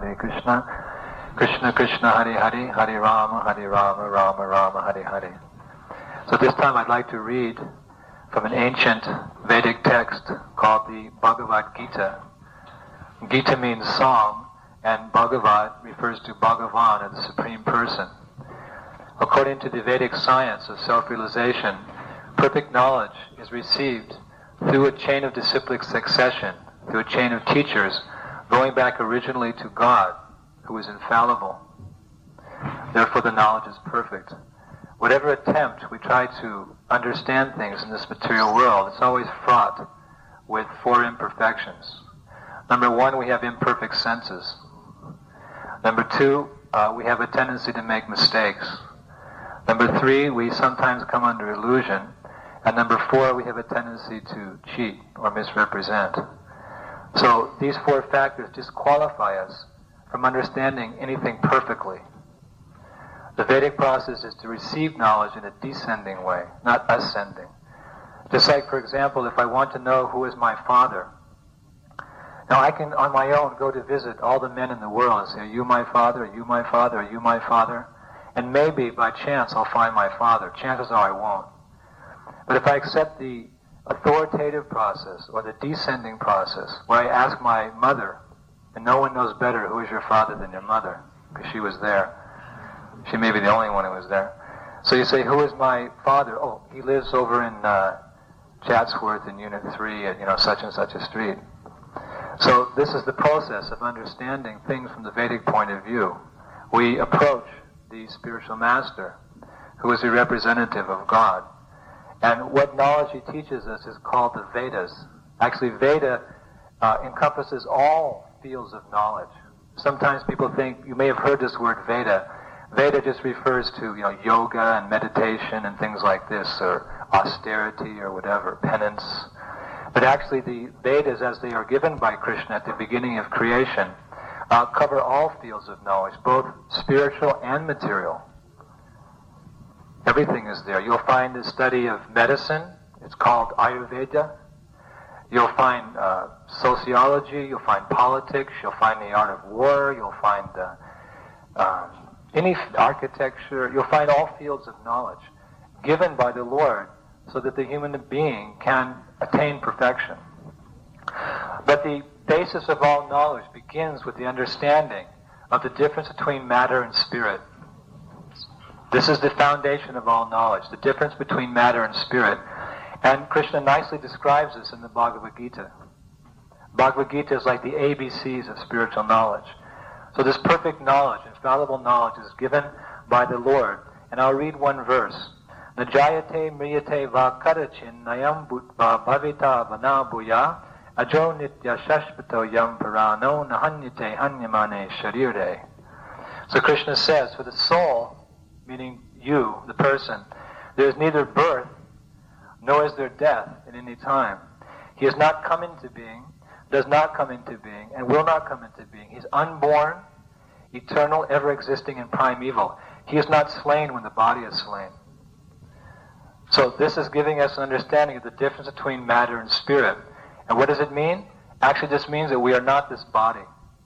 Hare Krishna, Krishna Krishna Hare Hare, Hare Rama, Rama Rama, Hare Hare. So this time I'd like to read from an ancient Vedic text called the Bhagavad Gita. Gita means song, and Bhagavad refers to Bhagavan, or the Supreme Person. According to the Vedic science of self-realization, perfect knowledge is received through a chain of disciplic succession, through a chain of teachers, going back originally to God, who is infallible. Therefore the knowledge is perfect. Whatever attempt we try to understand things in this material world, it's always fraught with four imperfections. Number one, we have imperfect senses. Number two, we have a tendency to make mistakes. Number three, we sometimes come under illusion. And number four, we have a tendency to cheat or misrepresent. So these four factors disqualify us from understanding anything perfectly. The Vedic process is to receive knowledge in a descending way, not ascending. Just like, for example, if I want to know who is my father, now I can, on my own, go to visit all the men in the world and say, are you my father? Are you my father? Are you my father? And maybe, by chance, I'll find my father. Chances are I won't. But if I accept the authoritative process, or the descending process, where I ask my mother, and no one knows better who is your father than your mother, because she was there. She may be the only one who was there. So you say, who is my father? Oh, he lives over in Chatsworth in Unit 3 at, such and such a street. So this is the process of understanding things from the Vedic point of view. We approach the spiritual master, who is a representative of God. And what knowledge he teaches us is called the Vedas. Actually, Veda encompasses all fields of knowledge. Sometimes people think, you may have heard this word Veda. Veda just refers to, yoga and meditation and things like this, or austerity or whatever, penance. But actually the Vedas, as they are given by Krishna at the beginning of creation, cover all fields of knowledge, both spiritual and material. Everything is there. You'll find the study of medicine. It's called Ayurveda. You'll find sociology. You'll find politics. You'll find the art of war. You'll find any architecture. You'll find all fields of knowledge given by the Lord so that the human being can attain perfection. But the basis of all knowledge begins with the understanding of the difference between matter and spirit. This is the foundation of all knowledge, the difference between matter and spirit. And Krishna nicely describes this in the Bhagavad Gita. Bhagavad Gita is like the ABCs of spiritual knowledge. So this perfect knowledge, infallible knowledge, is given by the Lord. And I'll read one verse. Najayate mriyate va karachin nayam bhutva bhavita vanabhuya ajo nitya shashvato yam parano nahanyate hanyamane sharire. So Krishna says, for the soul, meaning you, the person, there is neither birth nor is there death at any time. He has not come into being, does not come into being, and will not come into being. He's unborn, eternal, ever-existing, and primeval. He is not slain when the body is slain. So this is giving us an understanding of the difference between matter and spirit. And what does it mean? Actually, this means that we are not this body.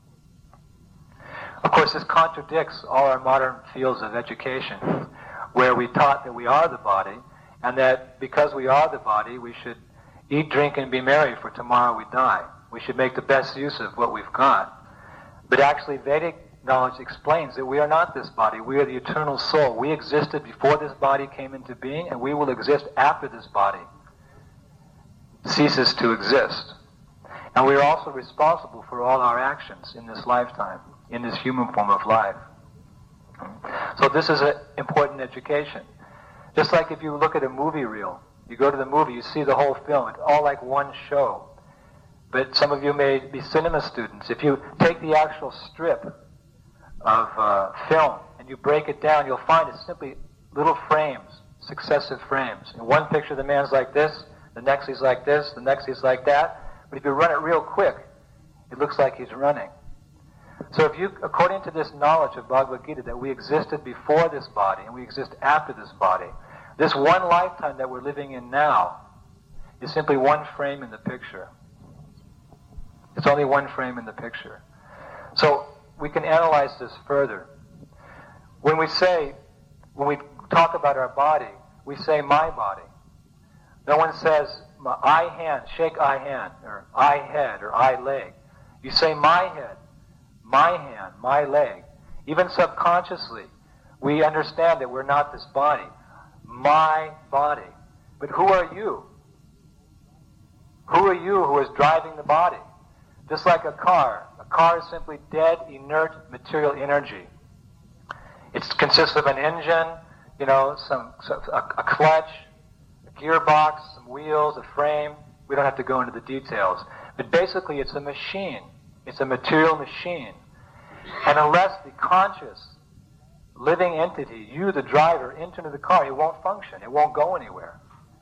Of course, this contradicts all our modern fields of education, where we taught that we are the body, and that because we are the body, we should eat, drink, and be merry, for tomorrow we die. We should make the best use of what we've got. But actually, Vedic knowledge explains that we are not this body. We are the eternal soul. We existed before this body came into being, and we will exist after this body ceases to exist. And we are also responsible for all our actions in this lifetime, in this human form of life. So this is an important education. Just like if you look at a movie reel, you go to the movie, you see the whole film, it's all like one show. But some of you may be cinema students. If you take the actual strip of film and you break it down, you'll find it's simply little frames, successive frames. In one picture the man's like this, the next he's like this, the next he's like that. But if you run it real quick, it looks like he's running. So if you, according to this knowledge of Bhagavad Gita, that we existed before this body and we exist after this body, this one lifetime that we're living in now is simply one frame in the picture. It's only one frame in the picture. So we can analyze this further. When we talk about our body, we say my body. No one says I hand, shake I hand, or I head, or I leg. You say my head, my hand, my leg. Even subconsciously, we understand that we're not this body. My body. But who are you? Who are you who is driving the body? Just like a car. A car is simply dead, inert material energy. It consists of an engine, a clutch, a gearbox, some wheels, a frame. We don't have to go into the details. But basically it's a machine. It's a material machine. And unless the conscious, living entity, you, the driver, enter into the car, it won't function. It won't go anywhere.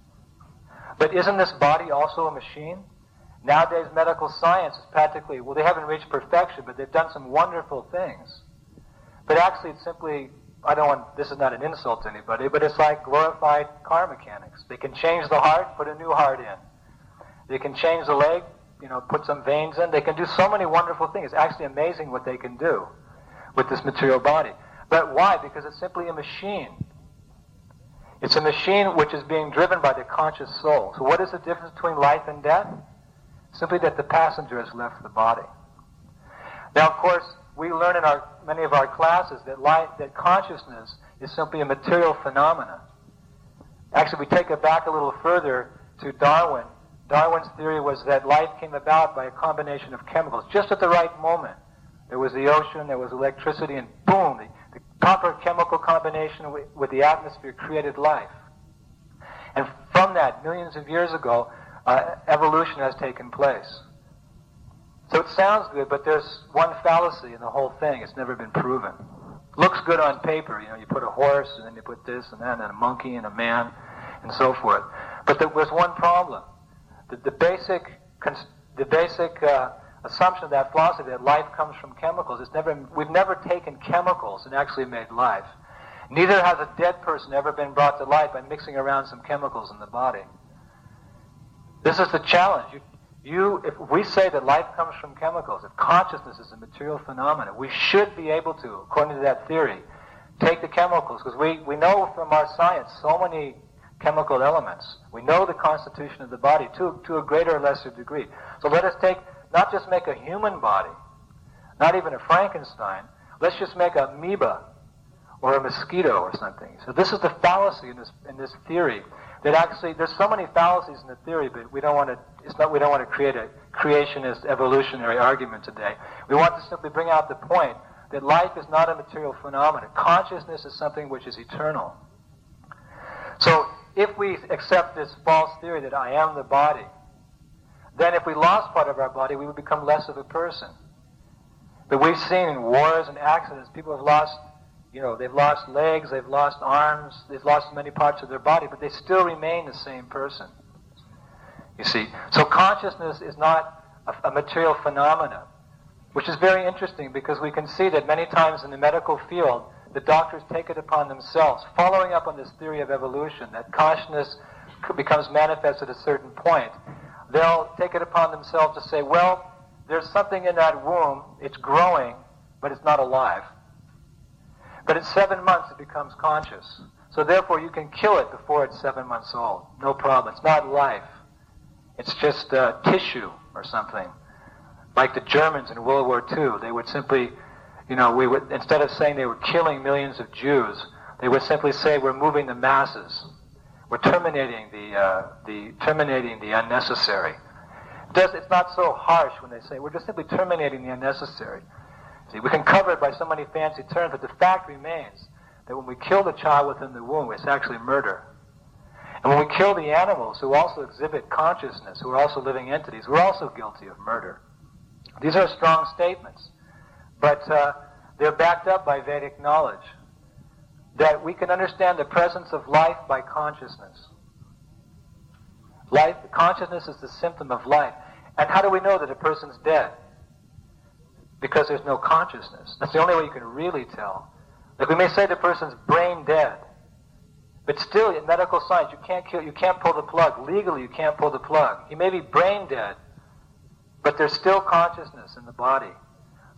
But isn't this body also a machine? Nowadays, medical science is practically, they haven't reached perfection, but they've done some wonderful things. But actually, it's simply, this is not an insult to anybody, but it's like glorified car mechanics. They can change the heart, put a new heart in. They can change the leg, put some veins in. They can do so many wonderful things. It's actually amazing what they can do with this material body. But why? Because it's simply a machine. It's a machine which is being driven by the conscious soul. So what is the difference between life and death? Simply that the passenger has left the body. Now, of course, we learn in many of our classes that consciousness is simply a material phenomena. Actually, we take it back a little further to Darwin. Darwin's theory was that life came about by a combination of chemicals. Just at the right moment, there was the ocean, there was electricity, and boom, the proper chemical combination with the atmosphere created life. And from that, millions of years ago, evolution has taken place. So it sounds good, but there's one fallacy in the whole thing. It's never been proven. Looks good on paper. You put a horse, and then you put this, and then a monkey, and a man, and so forth. But there was one problem. The basic assumption of that philosophy that life comes from chemicals. We've never taken chemicals and actually made life. Neither has a dead person ever been brought to life by mixing around some chemicals in the body. This is the challenge. If we say that life comes from chemicals, if consciousness is a material phenomenon, we should be able to, according to that theory, take the chemicals, because we know from our science so many chemical elements. We know the constitution of the body to a greater or lesser degree. So let us not just make a human body, not even a Frankenstein, let's just make an amoeba or a mosquito or something. So this is the fallacy in this theory, that actually there's so many fallacies in the theory, but we don't want to create a creationist evolutionary argument today. We want to simply bring out the point that life is not a material phenomenon. Consciousness is something which is eternal. So if we accept this false theory that I am the body, then if we lost part of our body, we would become less of a person. But we've seen in wars and accidents, people have lost, they've lost legs, they've lost arms, they've lost many parts of their body, but they still remain the same person. You see, so consciousness is not a material phenomena, which is very interesting because we can see that many times in the medical field, the doctors take it upon themselves, following up on this theory of evolution, that consciousness becomes manifest at a certain point. They'll take it upon themselves to say, well, there's something in that womb, it's growing, but it's not alive. But at 7 months it becomes conscious. So therefore you can kill it before it's 7 months old. No problem. It's not life. It's just tissue or something. Like the Germans in World War II, they would simply, instead of saying they were killing millions of Jews, they would simply say we're moving the masses. We're terminating the unnecessary. It's not so harsh when they say we're just simply terminating the unnecessary. See, we can cover it by so many fancy terms, but the fact remains that when we kill the child within the womb, it's actually murder. And when we kill the animals who also exhibit consciousness, who are also living entities, we're also guilty of murder. These are strong statements, but they're backed up by Vedic knowledge, that we can understand the presence of life by consciousness. Consciousness is the symptom of life. And how do we know that a person's dead? Because there's no consciousness. That's the only way you can really tell. Like we may say the person's brain dead, but still in medical science you can't pull the plug. Legally you can't pull the plug. He may be brain dead, but there's still consciousness in the body.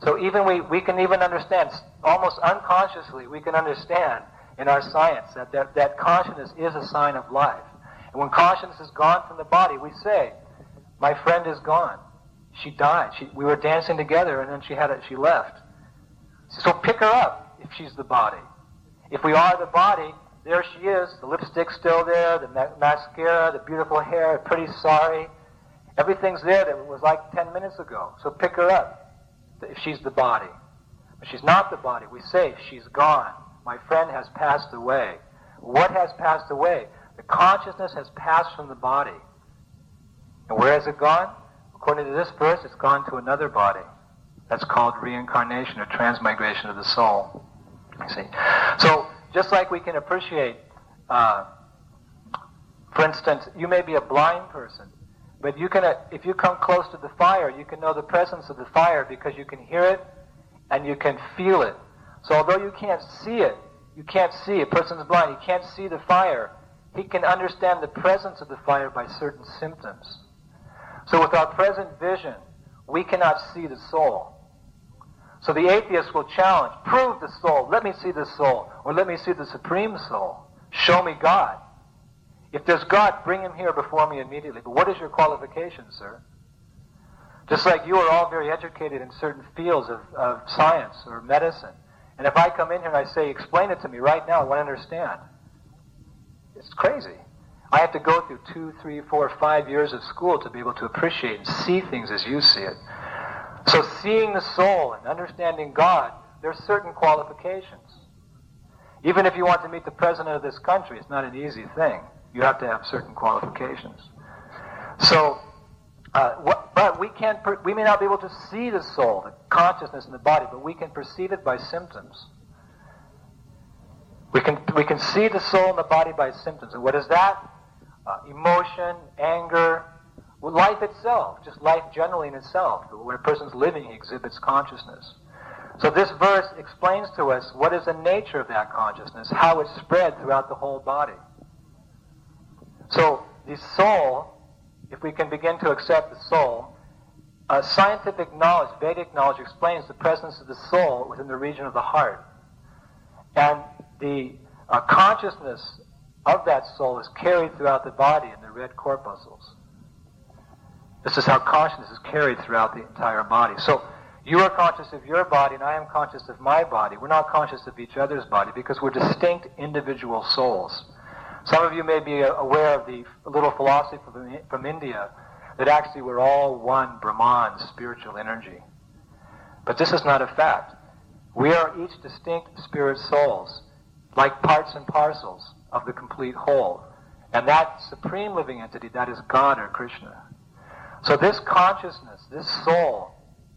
So even we can even understand, almost unconsciously, we can understand in our science that consciousness is a sign of life. And when consciousness is gone from the body, we say, my friend is gone. She died. We were dancing together, and then she left. So pick her up if she's the body. If we are the body, there she is. The lipstick's still there, the mascara, the beautiful hair, pretty sorry. Everything's there that was like 10 minutes ago. So pick her up if she's the body. If she's not the body, we say, she's gone. My friend has passed away. What has passed away? The consciousness has passed from the body. And where has it gone? According to this verse, it's gone to another body. That's called reincarnation or transmigration of the soul. You see? So, just like we can appreciate, for instance, you may be a blind person, but you can, if you come close to the fire, you can know the presence of the fire because you can hear it and you can feel it. So although you can't see it, a person's blind, he can't see the fire, he can understand the presence of the fire by certain symptoms. So with our present vision, we cannot see the soul. So the atheist will challenge, prove the soul, let me see the soul, or let me see the Supreme Soul. Show me God. If there's God, bring him here before me immediately. But what is your qualification, sir? Just like you are all very educated in certain fields of science or medicine. And if I come in here and I say, explain it to me right now, I want to understand. It's crazy. I have to go through 2, 3, 4, 5 years of school to be able to appreciate and see things as you see it. So seeing the soul and understanding God, there are certain qualifications. Even if you want to meet the president of this country, it's not an easy thing. You have to have certain qualifications. So, but we may not be able to see the soul, the consciousness in the body, but we can perceive it by symptoms. We can see the soul in the body by symptoms. And what is that? Emotion, anger, life itself, just life generally in itself. When a person's living, he exhibits consciousness. So this verse explains to us what is the nature of that consciousness, how it's spread throughout the whole body. So the soul, if we can begin to accept the soul, scientific knowledge, Vedic knowledge, explains the presence of the soul within the region of the heart. And the consciousness of that soul is carried throughout the body in the red corpuscles. This is how consciousness is carried throughout the entire body. So you are conscious of your body and I am conscious of my body. We're not conscious of each other's body because we're distinct individual souls. Some of you may be aware of the little philosophy from India that actually we're all one Brahman, spiritual energy. But this is not a fact. We are each distinct spirit souls, like parts and parcels of the complete whole. And that supreme living entity, that is God or Krishna. So this consciousness, this soul,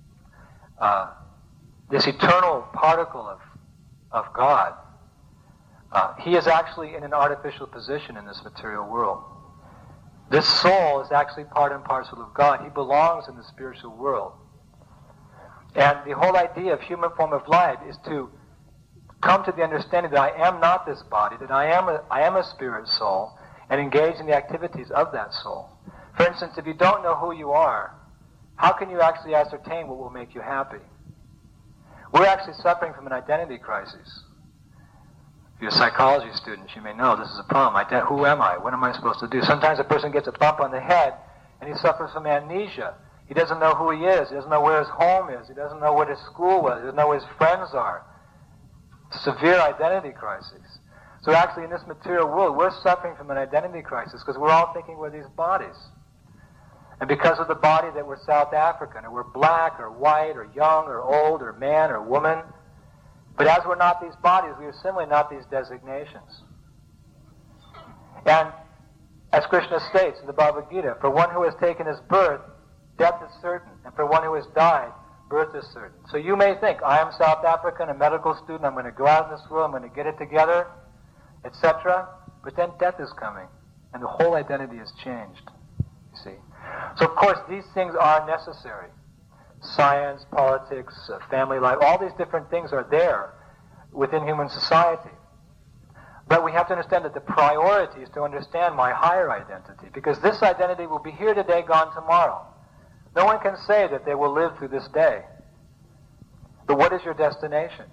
this eternal particle of God, he is actually in an artificial position in this material world. This soul is actually part and parcel of God. He belongs in the spiritual world. And the whole idea of human form of life is to come to the understanding that I am not this body, that I am a spirit soul, and engage in the activities of that soul. For instance, if you don't know who you are, how can you actually ascertain what will make you happy? We're actually suffering from an identity crisis. If you're psychology students, you may know this is a problem. Who am I? What am I supposed to do? Sometimes a person gets a bump on the head and he suffers from amnesia. He doesn't know who he is. He doesn't know where his home is. He doesn't know what his school was. He doesn't know where his friends are. Severe identity crisis. So actually in this material world, we're suffering from an identity crisis because we're all thinking we're these bodies. And because of the body that we're South African, or we're black, or white, or young, or old, or man, or woman. But as we're not these bodies, we are similarly not these designations. And as Krishna states in the Bhagavad Gita, for one who has taken his birth, death is certain. And for one who has died, birth is certain. So you may think, I am South African, a medical student, I'm going to go out in this world, I'm going to get it together, etc. But then death is coming, and the whole identity is changed, you see. So of course, these things are necessary. Science, politics, family life, all these different things are there within human society. But we have to understand that the priority is to understand my higher identity, because this identity will be here today, gone tomorrow. No one can say that they will live through this day. But what is your destination?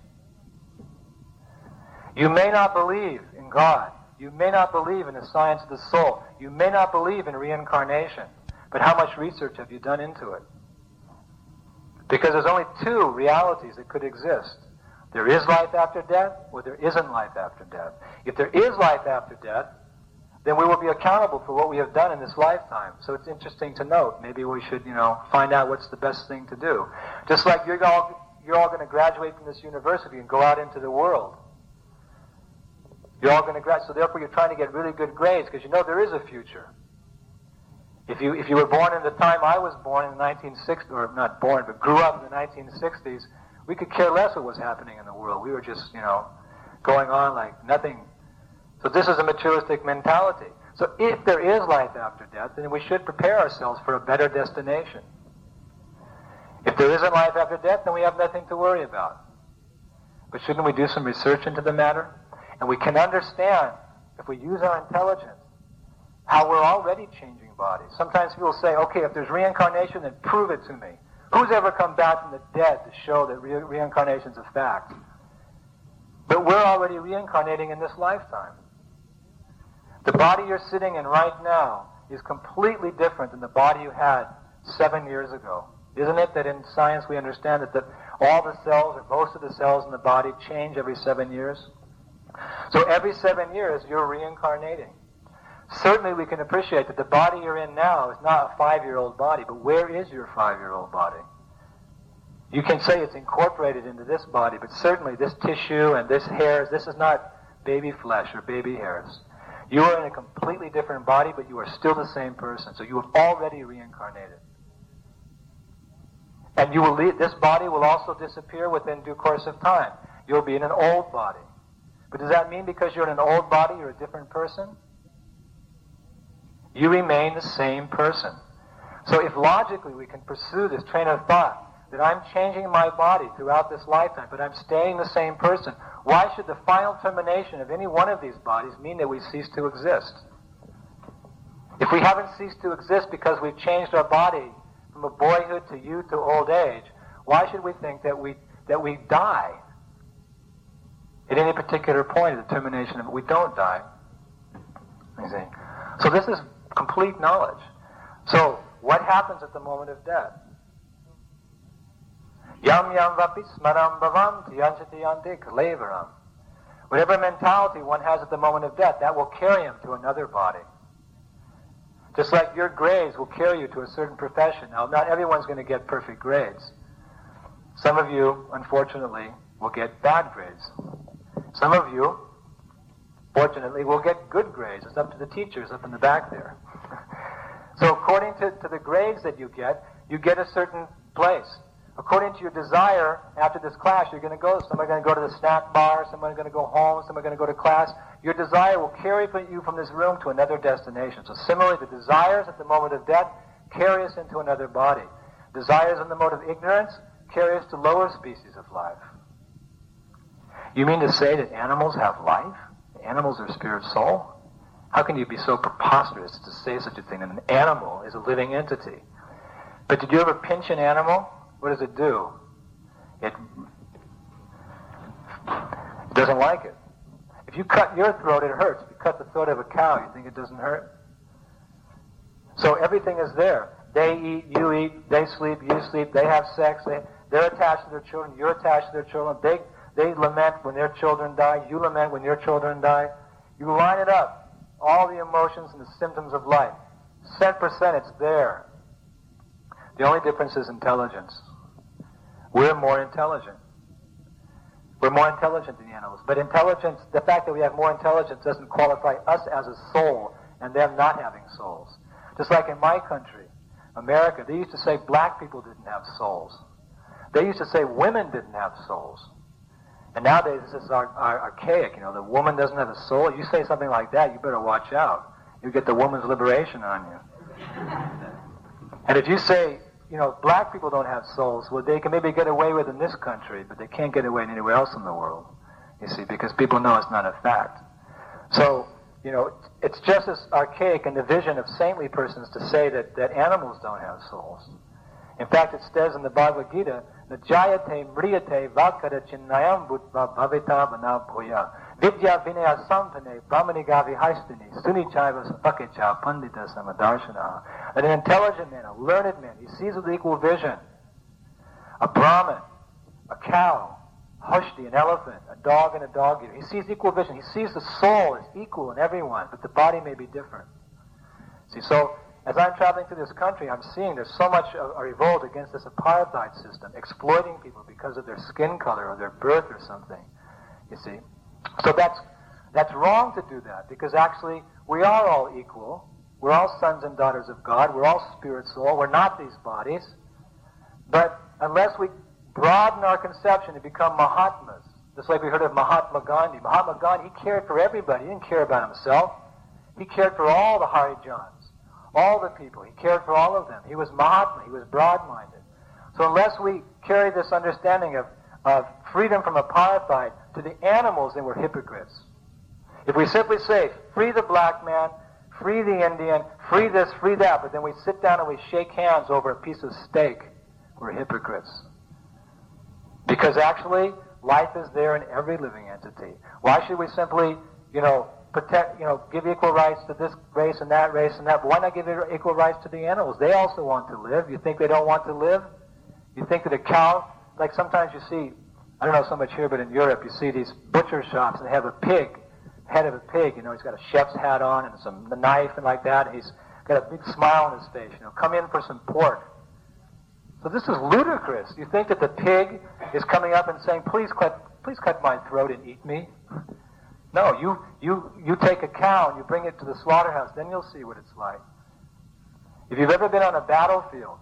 You may not believe in God. You may not believe in the science of the soul. You may not believe in reincarnation. But how much research have you done into it? Because there's only two realities that could exist. There is life after death, or there isn't life after death. If there is life after death, then we will be accountable for what we have done in this lifetime. So it's interesting to note. Maybe we should, find out what's the best thing to do. Just like you're all going to graduate from this university and go out into the world. You're all going to graduate, so therefore you're trying to get really good grades because you know there is a future. If you were born in the time I was born in the 1960s, or not born, but grew up in the 1960s, we could care less what was happening in the world. We were just, going on like nothing. So this is a materialistic mentality. So if there is life after death, then we should prepare ourselves for a better destination. If there isn't life after death, then we have nothing to worry about. But shouldn't we do some research into the matter? And we can understand, if we use our intelligence, how we're already changing bodies. Sometimes people say, okay, if there's reincarnation, then prove it to me. Who's ever come back from the dead to show that reincarnation is a fact? But we're already reincarnating in this lifetime. The body you're sitting in right now is completely different than the body you had 7 years ago. Isn't it that in science we understand that all the cells, or most of the cells in the body, change every 7 years? So every 7 years you're reincarnating. Certainly we can appreciate that the body you're in now is not a 5-year-old body, but where is your 5-year-old body? You can say it's incorporated into this body, but certainly this tissue and this hairs, this is not baby flesh or baby hairs. You are in a completely different body, but you are still the same person. So you have already reincarnated. And you will this body will also disappear within due course of time. You'll be in an old body. But does that mean because you're in an old body, you're a different person? You remain the same person. So if logically we can pursue this train of thought, that I'm changing my body throughout this lifetime, but I'm staying the same person, why should the final termination of any one of these bodies mean that we cease to exist? If we haven't ceased to exist because we've changed our body from a boyhood to youth to old age, why should we think that we die at any particular point of the termination of it? We don't die. You see? So this is complete knowledge. So what happens at the moment of death? Yam yam vapi smaram bhavam tiyanchati yantik levaram. Whatever mentality one has at the moment of death, that will carry him to another body. Just like your grades will carry you to a certain profession. Now, not everyone's going to get perfect grades. Some of you, unfortunately, will get bad grades. Some of you, fortunately, will get good grades. It's up to the teachers up in the back there. So according to the grades that you get a certain place. According to your desire, after this class, you're going to go. Some are going to go to the snack bar, some are going to go home, some are going to go to class. Your desire will carry you from this room to another destination. So similarly, the desires at the moment of death carry us into another body. Desires in the mode of ignorance carry us to lower species of life. You mean to say that animals have life? Animals are spirit soul? How can you be so preposterous to say such a thing? An animal is a living entity. But did you ever pinch an animal? What does it do? It doesn't like it. If you cut your throat, it hurts. If you cut the throat of a cow, you think it doesn't hurt? So everything is there. They eat, you eat, they sleep, you sleep, they have sex, they're attached to their children, you're attached to their children, they lament when their children die, you lament when your children die. You line it up, all the emotions and the symptoms of life. Cent percent, it's there. The only difference is intelligence. We're more intelligent. We're more intelligent than the animals. But intelligence, the fact that we have more intelligence doesn't qualify us as a soul and them not having souls. Just like in my country, America, they used to say black people didn't have souls. They used to say women didn't have souls. And nowadays this is archaic, the woman doesn't have a soul. You say something like that, you better watch out. You get the woman's liberation on you. And if you say, black people don't have souls, well, they can maybe get away with in this country, but they can't get away anywhere else in the world, you see, because people know it's not a fact. So, it's just as archaic in the vision of saintly persons to say that animals don't have souls. In fact, it says in the Bhagavad Gita Najayate mriyate vakara chinnayam bhutva bhavita vana bhuya. Vidya vinaya sampane brahmaniga vihaistini sunichaiva sapakecha pandita samadarshana. An intelligent man, a learned man, he sees with equal vision a Brahmin, a cow, Hushti, an elephant, a dog and a dog eater. He sees equal vision. He sees the soul as equal in everyone, but the body may be different. See, so as I'm traveling through this country, I'm seeing there's so much a revolt against this apartheid system, exploiting people because of their skin color or their birth or something, you see. So that's wrong to do that, because actually we are all equal. We're all sons and daughters of God. We're all spirit soul. We're not these bodies. But unless we broaden our conception and become Mahatmas, just like we heard of Mahatma Gandhi. Mahatma Gandhi, he cared for everybody. He didn't care about himself. He cared for all the Harijans, all the people. He cared for all of them. He was Mahatma. He was broad-minded. So unless we carry this understanding of freedom from apartheid to the animals, then we're hypocrites. If we simply say, free the black man, free the Indian, free this, free that, but then we sit down and we shake hands over a piece of steak, we're hypocrites. Because actually, life is there in every living entity. Why should we simply, protect, give equal rights to this race and that race and that? But why not give equal rights to the animals? They also want to live. You think they don't want to live? You think that a cow, like sometimes you see, I don't know so much here, but in Europe, you see these butcher shops and they have a pig, head of a pig, he's got a chef's hat on and a knife and like that, and he's got a big smile on his face, come in for some pork. So this is ludicrous. You think that the pig is coming up and saying, please cut my throat and eat me? No, you take a cow and you bring it to the slaughterhouse, then you'll see what it's like. If you've ever been on a battlefield,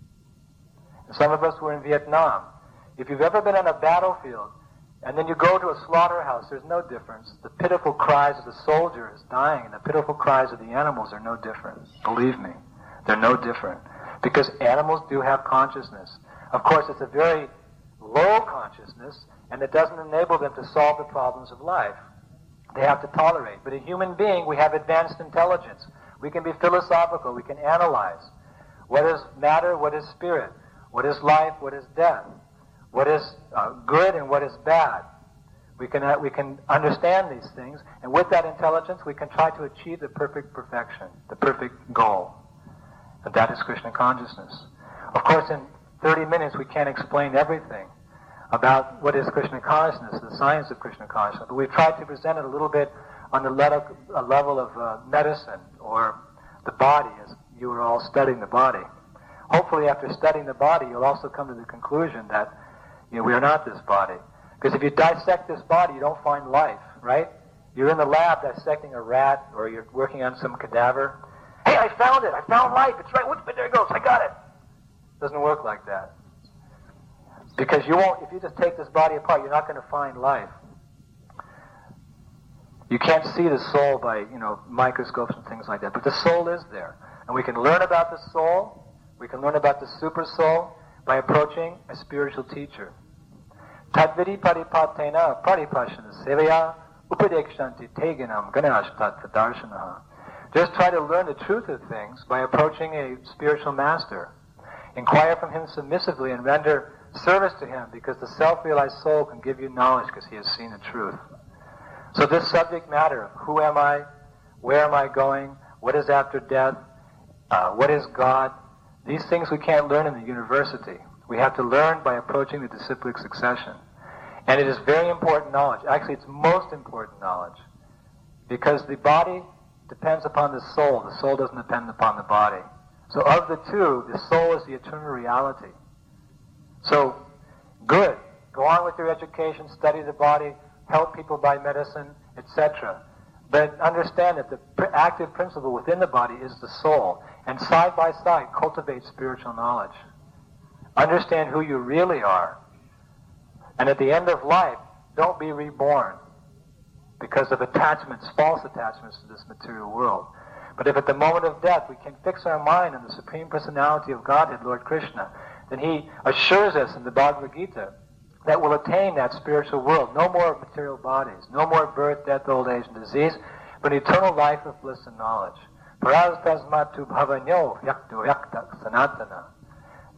and some of us were in Vietnam, if you've ever been on a battlefield and then you go to a slaughterhouse, there's no difference. The pitiful cries of the soldiers dying and the pitiful cries of the animals are no different. Believe me, they're no different. Because animals do have consciousness. Of course, it's a very low consciousness, and it doesn't enable them to solve the problems of life. They have to tolerate. But a human being, we have advanced intelligence. We can be philosophical. We can analyze. What is matter? What is spirit? What is life? What is death? What is good and what is bad? We can understand these things, and with that intelligence, we can try to achieve the perfect perfection, the perfect goal. And that is Krishna consciousness. Of course, in 30 minutes, we can't explain everything about what is Krishna consciousness, the science of Krishna consciousness. But we've tried to present it a little bit on the level of medicine or the body, as you are all studying the body. Hopefully, after studying the body, you'll also come to the conclusion that we are not this body. Because if you dissect this body, you don't find life, right? You're in the lab dissecting a rat, or you're working on some cadaver. Hey, I found it. I found life. It's right. Whoops, there it goes. I got it. Doesn't work like that. Because you won't, if you just take this body apart, you're not going to find life. You can't see the soul by, microscopes and things like that. But the soul is there. And we can learn about the soul. We can learn about the super soul by approaching a spiritual teacher. Tadvidi paripatena paripashana sevaya upadekshanti teganam ganashtat darshanah. Just try to learn the truth of things by approaching a spiritual master. Inquire from him submissively and render service to him, because the self-realized soul can give you knowledge because he has seen the truth. So this subject matter of who am I, where am I going, what is after death, what is God, these things we can't learn in the university. We have to learn by approaching the disciplic succession. And it is very important knowledge. Actually, it's most important knowledge. Because the body depends upon the soul. The soul doesn't depend upon the body. So of the two, the soul is the eternal reality. So, good. Go on with your education, study the body, help people by medicine, etc. But understand that the active principle within the body is the soul. And side by side, cultivate spiritual knowledge. Understand who you really are. And at the end of life, don't be reborn because of attachments, false attachments to this material world. But if at the moment of death we can fix our mind on the Supreme Personality of Godhead, Lord Krishna, then he assures us in the Bhagavad Gita that we'll attain that spiritual world. No more material bodies, no more birth, death, old age, and disease, but an eternal life of bliss and knowledge. Paras tasmatu bhavanyo yaktu yaktak sanatana.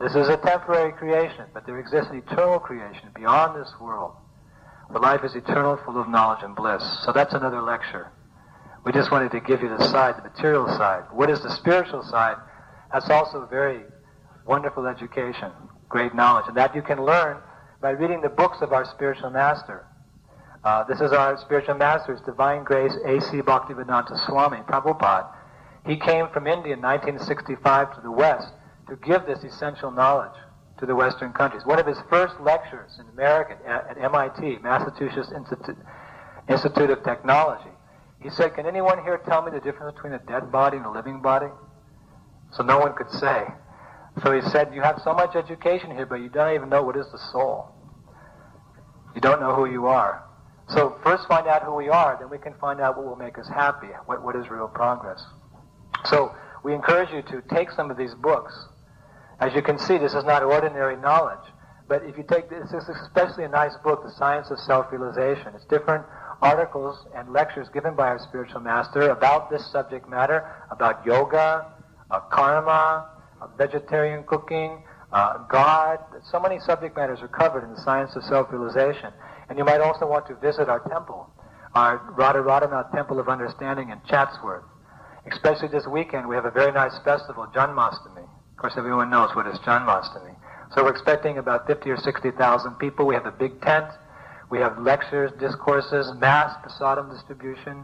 This is a temporary creation, but there exists an eternal creation beyond this world, where life is eternal, full of knowledge and bliss. So that's another lecture. We just wanted to give you the side, the material side. What is the spiritual side? That's also a very wonderful education, great knowledge, and that you can learn by reading the books of our spiritual master. This is our spiritual master, His Divine Grace A.C. Bhaktivedanta Swami Prabhupada. He came from India in 1965 to the West to give this essential knowledge to the Western countries. One of his first lectures in America at MIT, Massachusetts Institute of Technology, he said, "Can anyone here tell me the difference between a dead body and a living body?" So no one could say. So he said, "You have so much education here, but you don't even know what is the soul. You don't know who you are. So first find out who we are, then we can find out what will make us happy, what is real progress." So we encourage you to take some of these books. As you can see, this is not ordinary knowledge. But if you take this is especially a nice book, The Science of Self-Realization. It's different articles and lectures given by our spiritual master about this subject matter, about yoga, karma, vegetarian cooking, God. So many subject matters are covered in The Science of Self-Realization. And you might also want to visit our temple, our Radharanath Temple of Understanding in Chatsworth. Especially this weekend, we have a very nice festival, Janmashtami. Of course, everyone knows what is Janmashtami. So we're expecting about 50 or 60,000 people. We have a big tent. We have lectures, discourses, mass, prasadam distribution,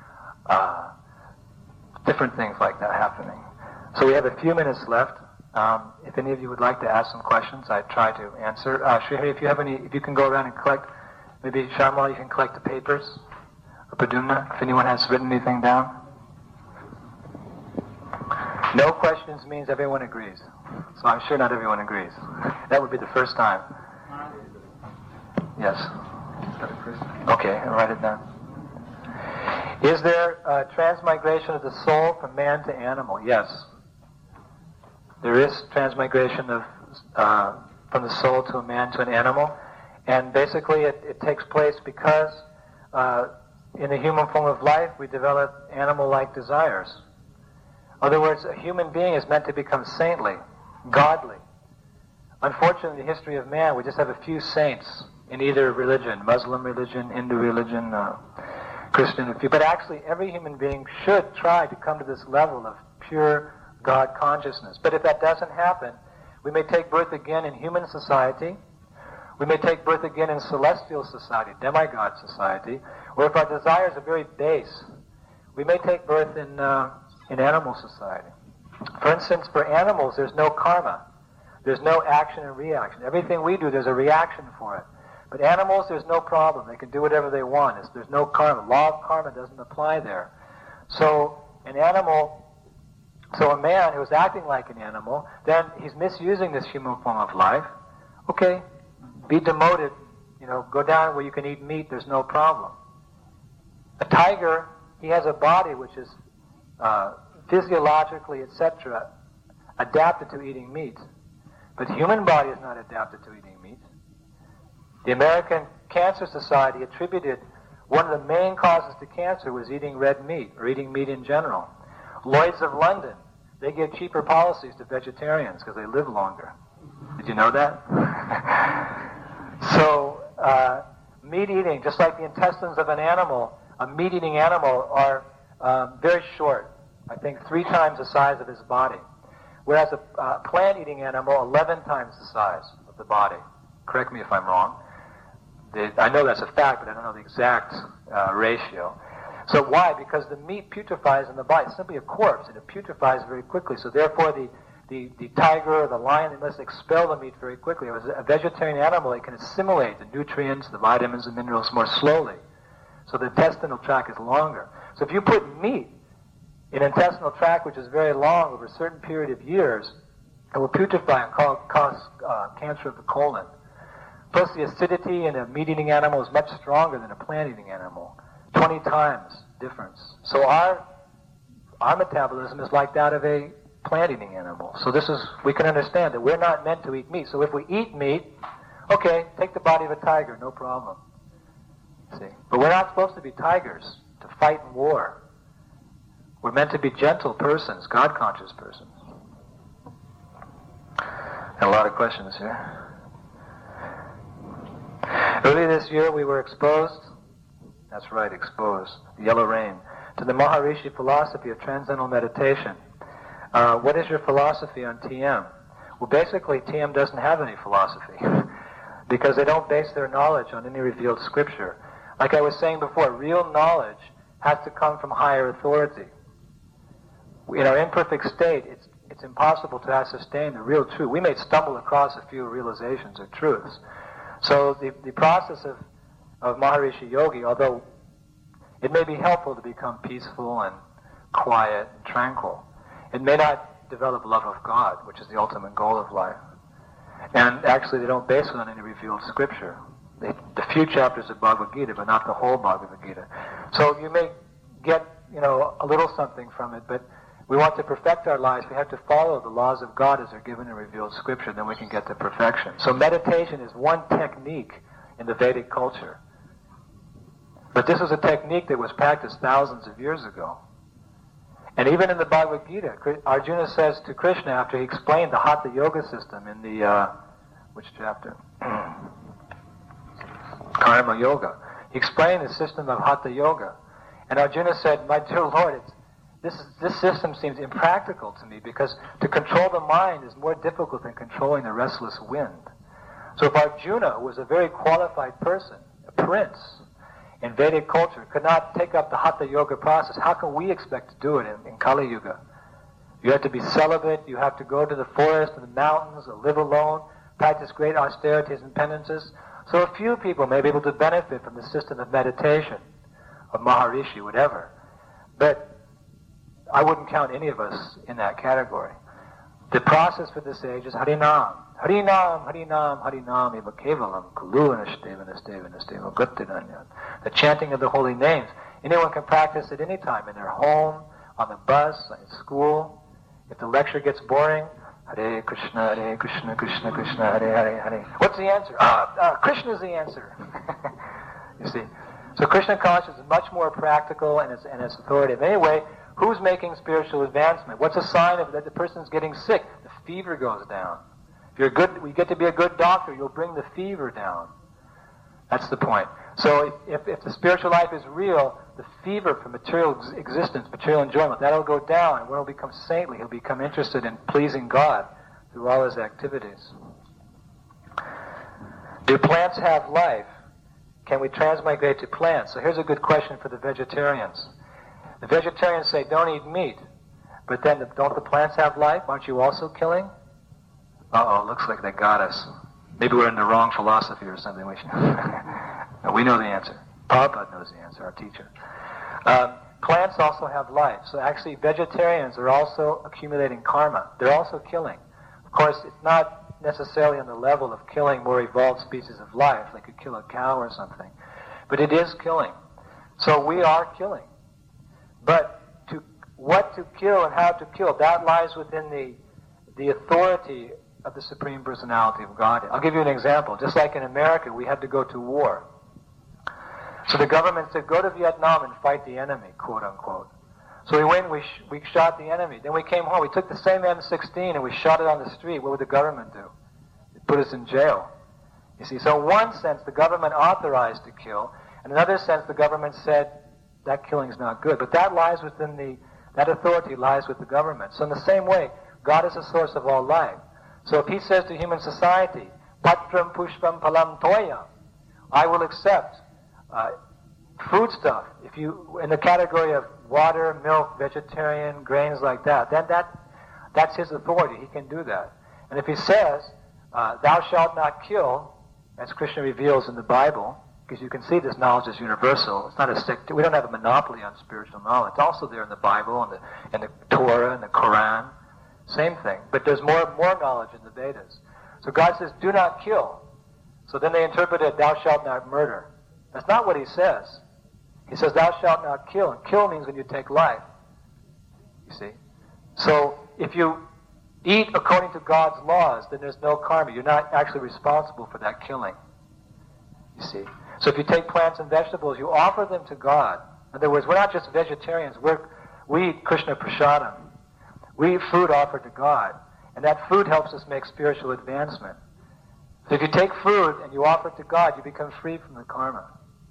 different things like that happening. So we have a few minutes left. If any of you would like to ask some questions, I'd try to answer. Srihari, if you can go around and collect, maybe Sharmala, you can collect the papers. Or Padumna, if anyone has written anything down. No questions means everyone agrees. So I'm sure not everyone agrees. That would be the first time. Yes. Okay, I'll write it down. Is there a transmigration of the soul from man to animal? Yes. There is transmigration of from the soul to a man to an animal. And basically it takes place because in the human form of life we develop animal-like desires. In other words, a human being is meant to become saintly, godly. Unfortunately, in the history of man, we just have a few saints in either religion, Muslim religion, Hindu religion, Christian, a few. But actually, every human being should try to come to this level of pure God consciousness. But if that doesn't happen, we may take birth again in human society. We may take birth again in celestial society, demigod society. Or if our desires are very base, we may take birth in animal society. For instance, for animals, there's no karma. There's no action and reaction. Everything we do, there's a reaction for it. But animals, there's no problem. They can do whatever they want. There's no karma. Law of karma doesn't apply there. So an animal, so a man who's acting like an animal, then he's misusing this human form of life. Okay, be demoted, go down where you can eat meat, there's no problem. A tiger, he has a body which is physiologically, etc., adapted to eating meat. But the human body is not adapted to eating meat. The American Cancer Society attributed one of the main causes to cancer was eating red meat, or eating meat in general. Lloyd's of London, they give cheaper policies to vegetarians because they live longer. Did you know that? So, meat eating, just like the intestines of an animal, a meat-eating animal are very short. I think 3 times the size of his body. Whereas a plant-eating animal, 11 times the size of the body. Correct me if I'm wrong. I know that's a fact, but I don't know the exact ratio. So why? Because the meat putrefies in the body. It's simply a corpse, and it putrefies very quickly. So therefore, the tiger or the lion, they must expel the meat very quickly. As a vegetarian animal, it can assimilate the nutrients, the vitamins, and minerals more slowly. So the intestinal tract is longer. So if you put meat in an intestinal tract which is very long over a certain period of years, it will putrefy and cause cancer of the colon. Plus the acidity in a meat-eating animal is much stronger than a plant-eating animal. 20 times difference. So our metabolism is like that of a plant-eating animal. So we can understand that we're not meant to eat meat. So if we eat meat, okay, take the body of a tiger, no problem. See? But we're not supposed to be tigers, to fight in war. We're meant to be gentle persons, God-conscious persons. A lot of questions here. Early this year we were exposed, that's right, exposed, the yellow rain, to the Maharishi philosophy of transcendental meditation. What is your philosophy on TM? Well, basically, TM doesn't have any philosophy because they don't base their knowledge on any revealed scripture. Like I was saying before, real knowledge has to come from higher authority. In our imperfect state, it's impossible to ascertain the real truth. We may stumble across a few realizations or truths. So the process of Maharishi Yogi, although it may be helpful to become peaceful and quiet and tranquil, it may not develop love of God, which is the ultimate goal of life. And actually they don't base it on any revealed scripture. The few chapters of Bhagavad Gita, but not the whole Bhagavad Gita. So you may get, a little something from it, but we want to perfect our lives. We have to follow the laws of God as they're given in revealed scripture, then we can get to perfection. So meditation is one technique in the Vedic culture. But this was a technique that was practiced thousands of years ago. And even in the Bhagavad Gita, Arjuna says to Krishna, after he explained the Hatha Yoga system in the, which chapter? Karma Yoga. He explained the system of Hatha Yoga. And Arjuna said, my dear Lord, this system seems impractical to me because to control the mind is more difficult than controlling the restless wind. So if Arjuna was a very qualified person, a prince in Vedic culture, could not take up the Hatha Yoga process, how can we expect to do it in Kali Yuga? You have to be celibate, you have to go to the forest and the mountains, or live alone, practice great austerities and penances. So a few people may be able to benefit from the system of meditation, of Maharishi, whatever. But I wouldn't count any of us in that category. The process for this age is Harinam. Harinam, Harinam, Harinam, eva kevalam, kulu guttinanya. The chanting of the holy names. Anyone can practice at any time, in their home, on the bus, in school. If the lecture gets boring, Hare Krishna, Krishna Krishna, Hare Hare, Hare. What's the answer? Krishna's the answer. You see. So Krishna consciousness is much more practical and it's authoritative. Anyway, who's making spiritual advancement? What's a sign of that the person's getting sick? The fever goes down. If you're good, you get to be a good doctor, you'll bring the fever down. That's the point. So if the spiritual life is real, the fever for material existence, material enjoyment, that'll go down, and one will become saintly. He'll become interested in pleasing God through all his activities. Do plants have life? Can we transmigrate to plants? So here's a good question for the vegetarians. The vegetarians say, don't eat meat. But then, don't the plants have life? Aren't you also killing? Uh-oh, looks like they got us. Maybe we're in the wrong philosophy or something. No, we know the answer. Prabhupada knows the answer, our teacher. Plants also have life. So actually, vegetarians are also accumulating karma. They're also killing. Of course, it's not necessarily on the level of killing more evolved species of life. They could kill a cow or something. But it is killing. So we are killing. But what to kill and how to kill, that lies within the authority of the Supreme Personality of God. I'll give you an example. Just like in America, we had to go to war. So the government said, go to Vietnam and fight the enemy, quote unquote. So we went, we shot the enemy. Then we came home, we took the same M16 and we shot it on the street. What would the government do? It put us in jail. You see, so in one sense, the government authorized to kill. In another sense, the government said, that killing's not good. But that lies within that authority lies with the government. So in the same way, God is the source of all life. So if he says to human society, Patram Pushpam Palam Toya, I will accept foodstuff, if you, in the category of water, milk, vegetarian, grains like that, then that's his authority. He can do that. And if he says, thou shalt not kill, as Krishna reveals in the Bible, because you can see this knowledge is universal. It's not a sect. We don't have a monopoly on spiritual knowledge. It's also there in the Bible and the Torah and the Quran. Same thing. But there's more knowledge in the Vedas. So God says, do not kill. So then they interpret it, thou shalt not murder. That's not what he says. He says, thou shalt not kill. And kill means when you take life. You see? So if you eat according to God's laws, then there's no karma. You're not actually responsible for that killing. You see? So if you take plants and vegetables, you offer them to God. In other words, we're not just vegetarians. We eat Krishna Prasadam. We eat food offered to God. And that food helps us make spiritual advancement. So if you take food and you offer it to God, you become free from the karma.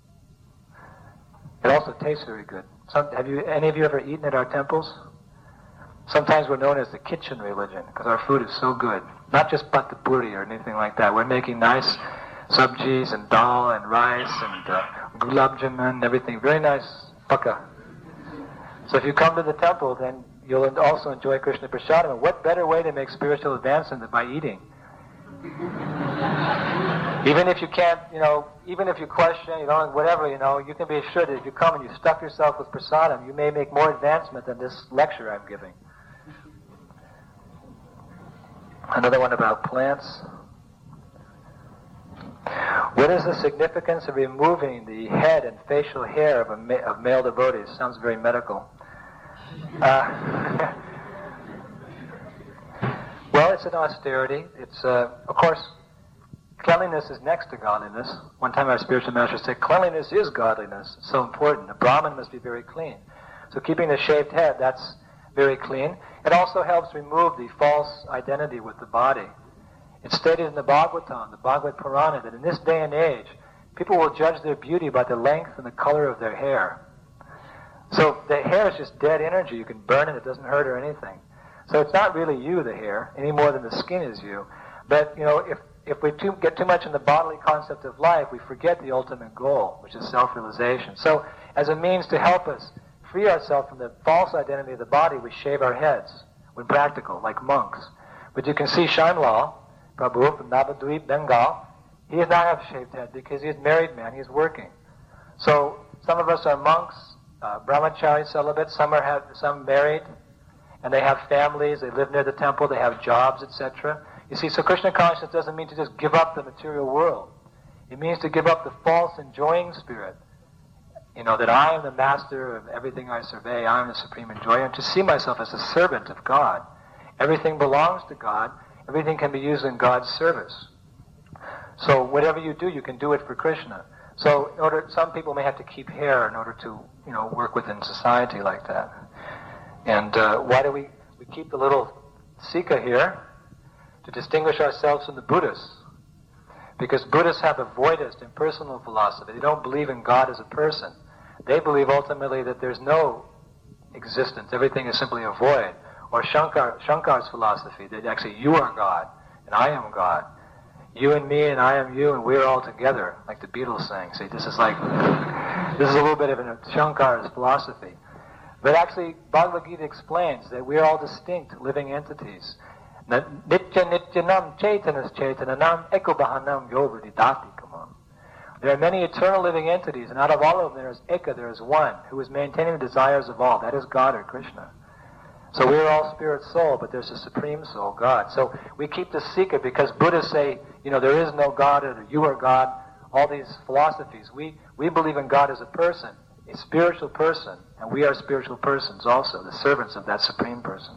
It also tastes very good. Any of you ever eaten at our temples? Sometimes we're known as the kitchen religion because our food is so good. Not just patapuri or anything like that. We're making nice sabjis and dal and rice and gulab jamun and everything. Very nice pakka. So if you come to the temple, then you'll also enjoy Krishna Prasadam. And what better way to make spiritual advancement than by eating? Even if you can't, even if you question, whatever, you can be assured that if you come and you stuff yourself with prasadam, you may make more advancement than this lecture I'm giving. Another one about plants. What is the significance of removing the head and facial hair of male devotees? Sounds very medical. Well, it's an austerity. It's, of course, cleanliness is next to godliness. One time our spiritual master said, cleanliness is godliness. It's so important. A Brahmin must be very clean. So keeping the shaved head, that's very clean. It also helps remove the false identity with the body. It's stated in the Bhagavatam, the Bhagavad Purana, that in this day and age, people will judge their beauty by the length and the color of their hair. So the hair is just dead energy. You can burn it. It doesn't hurt or anything. So it's not really you, the hair, any more than the skin is you. But, if we get too much in the bodily concept of life, we forget the ultimate goal, which is self-realization. So as a means to help us free ourselves from the false identity of the body, we shave our heads when practical, like monks. But you can see Shaimlal, Prabhu from Navadvip, Bengal, he does not have a shaved head because he's a married man, he's working. So some of us are monks, brahmachari, celibate, some married, and they have families, they live near the temple, they have jobs, etc. You see, so Krishna consciousness doesn't mean to just give up the material world. It means to give up the false enjoying spirit. That I am the master of everything I survey, I am the supreme enjoyer, and to see myself as a servant of God. Everything belongs to God. Everything can be used in God's service. So whatever you do, you can do it for Krishna. So some people may have to keep hair in order to, work within society like that. And why do we keep the little sika here? To distinguish ourselves from the Buddhists. Because Buddhists have a voidist, impersonal philosophy. They don't believe in God as a person. They believe ultimately that there's no existence. Everything is simply a void. Or Shankar's philosophy, that actually you are God, and I am God. You and me, and I am you, and we're all together, like the Beatles sang. See, this is a little bit of Shankar's philosophy. But actually, Bhagavad Gita explains that we're all distinct living entities. Nitya nityanam chaitanas chaitananam ekobahanam yovrididati kamam. There are many eternal living entities, and out of all of them there is Eka, there is one, who is maintaining the desires of all. That is God or Krishna. So we're all spirit soul, but there's a supreme soul, God. So we keep the Sika because Buddhists say, there is no God, or you are God, all these philosophies. We believe in God as a person, a spiritual person, and we are spiritual persons also, the servants of that supreme person.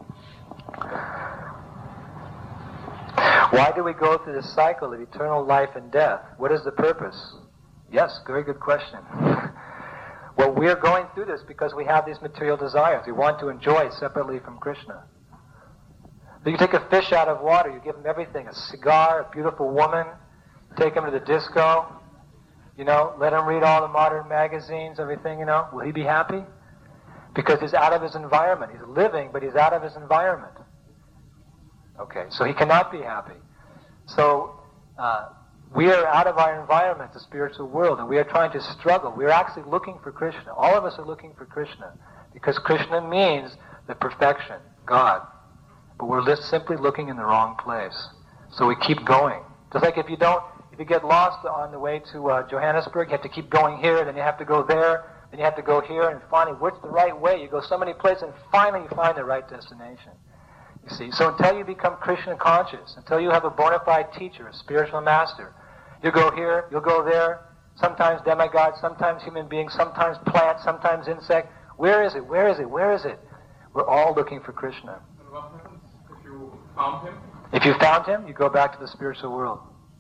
Why do we go through this cycle of eternal life and death? What is the purpose? Yes, very good question. Well, we're going through this because we have these material desires. We want to enjoy separately from Krishna. So you take a fish out of water, you give him everything, a cigar, a beautiful woman, take him to the disco, let him read all the modern magazines, everything, will he be happy? Because he's out of his environment. He's living, but he's out of his environment. Okay, so he cannot be happy. So we are out of our environment, the spiritual world, and we are trying to struggle. We are actually looking for Krishna. All of us are looking for Krishna, because Krishna means the perfection, God. But we're just simply looking in the wrong place. So we keep going. Just like if you get lost on the way to Johannesburg, you have to keep going here, then you have to go there, then you have to go here, and finally, what's the right way? You go so many places, and finally you find the right destination. You see, so until you become Krishna conscious, until you have a bona fide teacher, a spiritual master, you go here, you'll go there, sometimes demigod, sometimes human being, sometimes plant, sometimes insect. Where is it? Where is it? Where is it? We're all looking for Krishna. And what happens if you found him? If you found him, you go back to the spiritual world.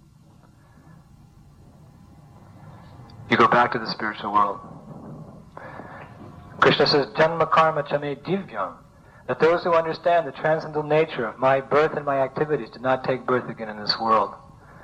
You go back to the spiritual world. Krishna says, Janma karma chame divyam. that those who understand the transcendental nature of my birth and my activities do not take birth again in this world.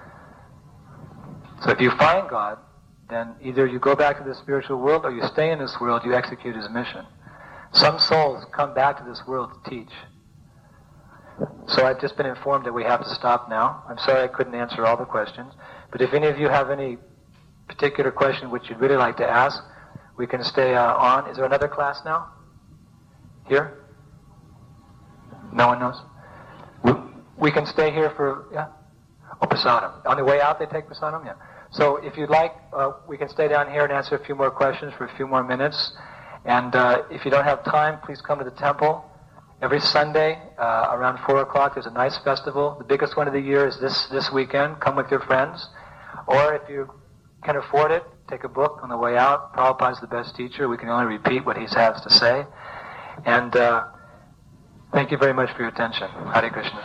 So if you find God, then either you go back to the spiritual world or you stay in this world, you execute His mission. Some souls come back to this world to teach. So I've just been informed that we have to stop now. I'm sorry I couldn't answer all the questions, but if any of you have any particular question which you'd really like to ask, we can stay on. Is there another class now? Here? No one knows? We can stay here for, yeah? Oh, prasadam. On the way out they take prasadam? Yeah. So if you'd like, we can stay down here and answer a few more questions for a few more minutes. And if you don't have time, please come to the temple. Every Sunday around 4 o'clock there's a nice festival. The biggest one of the year is this weekend. Come with your friends. Or if you can afford it, take a book on the way out. Prabhupada's the best teacher. We can only repeat what he has to say. And thank you very much for your attention. Hare Krishna.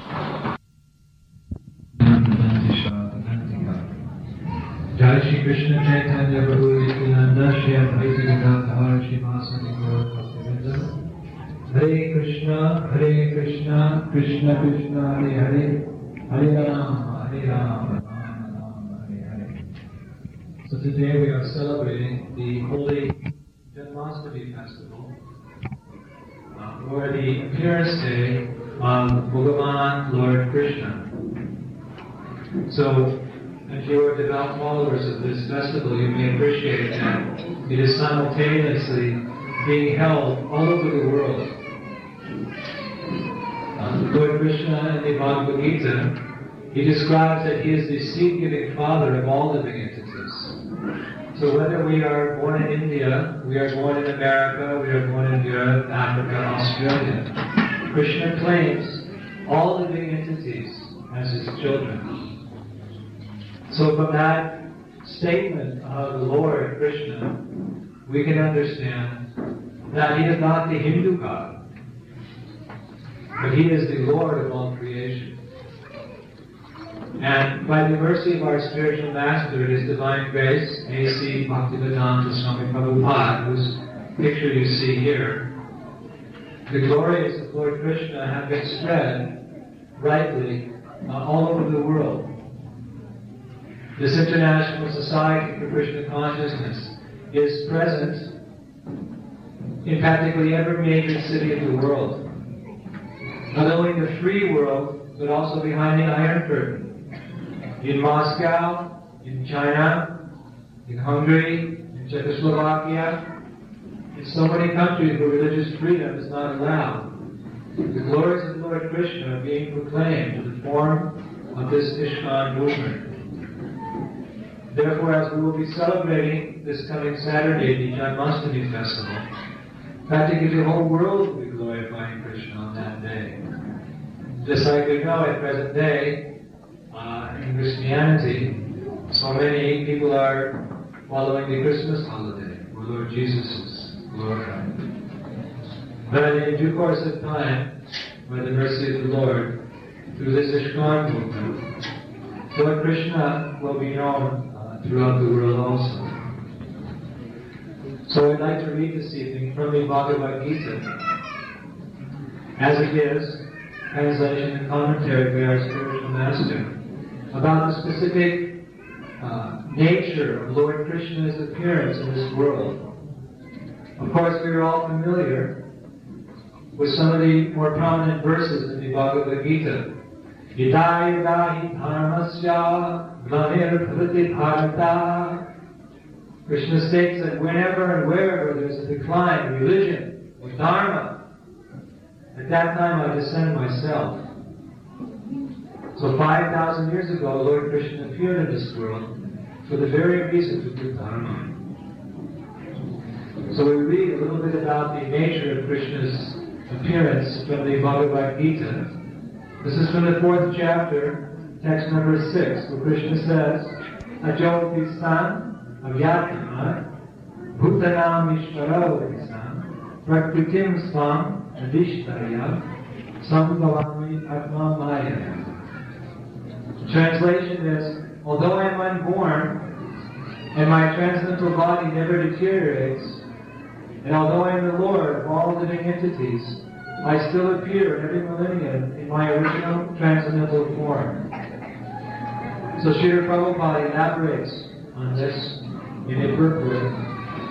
Jai Shri Krishna Chaitanya Prabhu Nityananda Shri Advaita Gadadhar Shri Vasadi Gaura Bhaktivedanta Hare Krishna Krishna Krishna Hare Hare Hare Rama Hare Rama So today we are celebrating the holy Janmashtami festival, or the appearance day of Bhagavan Lord Krishna. So, as you are devout followers of this festival, you may appreciate that it is simultaneously being held all over the world. Lord Krishna in the Bhagavad Gita, he describes that he is the seed-giving father of all living entities. So whether we are born in India, we are born in America, we are born in Europe, Africa, Australia, Krishna claims all living entities as his children. So from that statement of the Lord Krishna, we can understand that he is not the Hindu God, but he is the Lord of all creation. And by the mercy of our spiritual master, His Divine Grace, A.C. Bhaktivedanta Swami Prabhupada, whose picture you see here, the glories of Lord Krishna have been spread rightly all over the world. This International Society for Krishna Consciousness is present in practically every major city of the world. Not only in the free world, but also behind the Iron Curtain. In Moscow, in China, in Hungary, in Czechoslovakia, in so many countries where religious freedom is not allowed. The glories of Lord Krishna are being proclaimed in the form of this ISKCON movement. Therefore, as we will be celebrating this coming Saturday, the Janmashtami festival, practically the whole world will be glorifying Krishna on that day. Just like we know at present day, in Christianity, so many people are following the Christmas holiday, where Lord Jesus is glorified. But in due course of time, by the mercy of the Lord, through this ISKCON movement, Lord Krishna will be known throughout the world also. So I'd like to read this evening from the Bhagavad Gita, as it is, translation and commentary by our spiritual master, about the specific nature of Lord Krishna's appearance in this world. Of course, we are all familiar with some of the more prominent verses in the Bhagavad Gita. Yada yada hi dharmasya glanir bhavati bharata. Krishna states that whenever and wherever there's a decline in religion or dharma, at that time I descend myself. So 5,000 years ago, Lord Krishna appeared in this world for the very reason to do dharma. So we read a little bit about the nature of Krishna's appearance from the Bhagavad Gita. This is from the 4th chapter, text number 6, where Krishna says, Ajo Tisan Avyatma Bhutanam Ishvaro Tisan Prakritim Svam Adishtarya Sambhavami Atma Maya. Translation is, although I am unborn, and my transcendental body never deteriorates, and although I am the Lord of all living entities, I still appear in every millennium in my original transcendental form. So Srila Prabhupada elaborates on this in a purport.